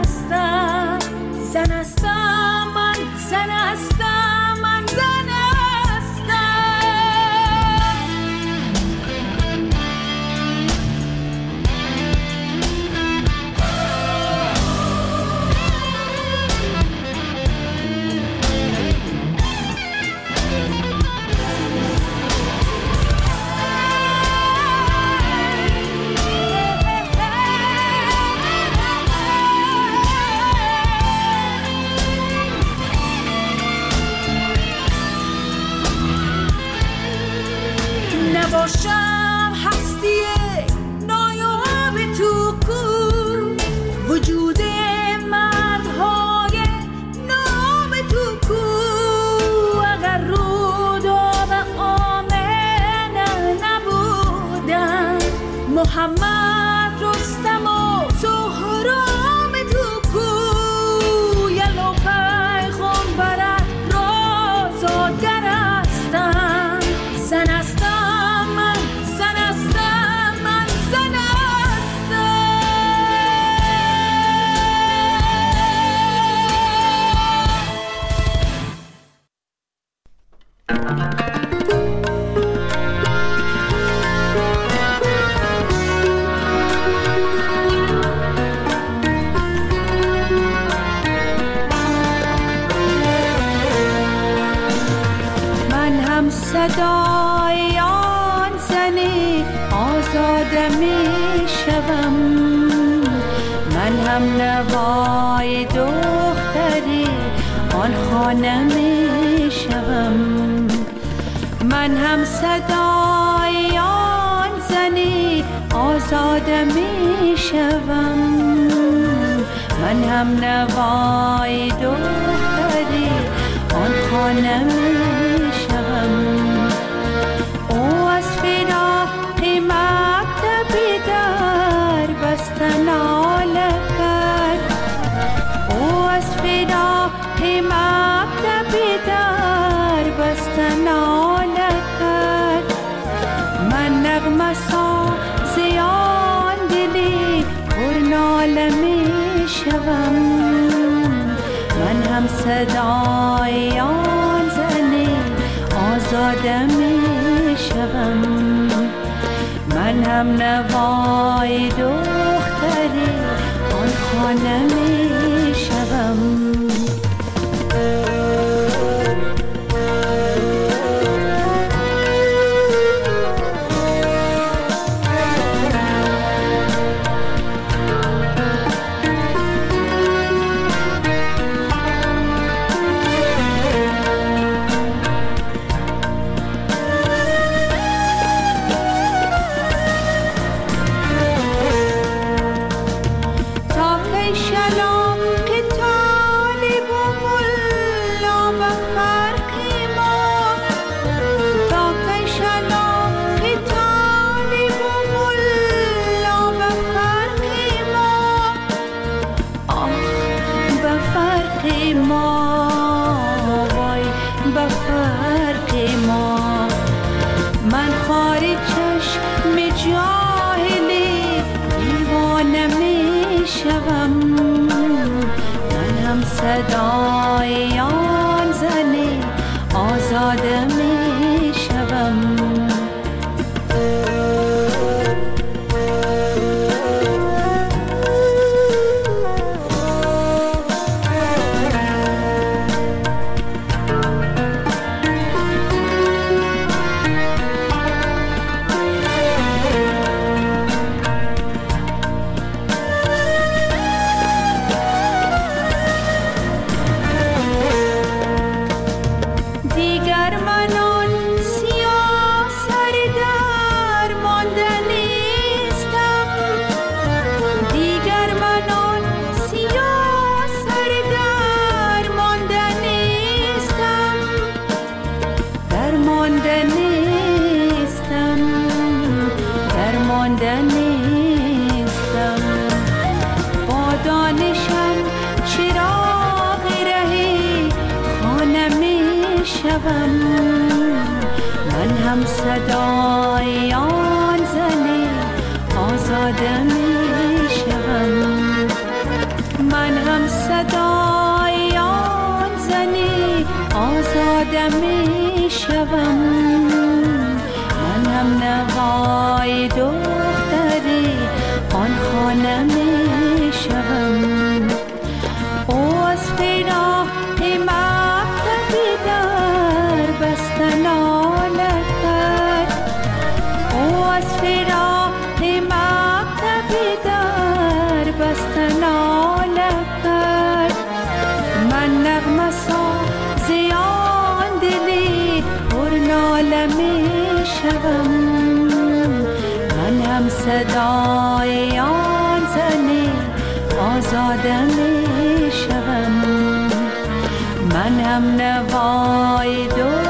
نباشم هستی نایاب تو کو، وجود مردهای نام تو کو. اگر رود آب آمنه نبودم، محمد رستم و سهراب تو کو. یلو پیغمبرت را زادگر هستم، زن هستم من، زن هستم من، زن هستم. صدای آن زن آزاده می شوم، من هم نوای دختری آن خانه می شوم. من هم صدای آن زن آزاده می شوم، من هم نوای دختری آن خانه می شوم. او از فراق مکتبی در بستن ناله کرد، او از فراق مکتبی در بستن ناله کرد. من نغمه سازی آن دلی پر ناله می شوم، من هم صدای آن زن آزاده می شوم، من هم نوای دختری آن خانه می شوم. صدای آن زن آزاده می شوم. من هم صدای آن زن آزاده می شوم، من هم صدای آن زن آزاده می شوم، من هم نوای دختری آن خانه می شوم. او از فراق مکتبی در بستن ناله کرد، او از فراق مکتبی در بستن ناله کرد. من نغمه سازی آن دلی پر ناله می شوم، هم صدای آن زنه آزاده می شوم. من هم نوای دو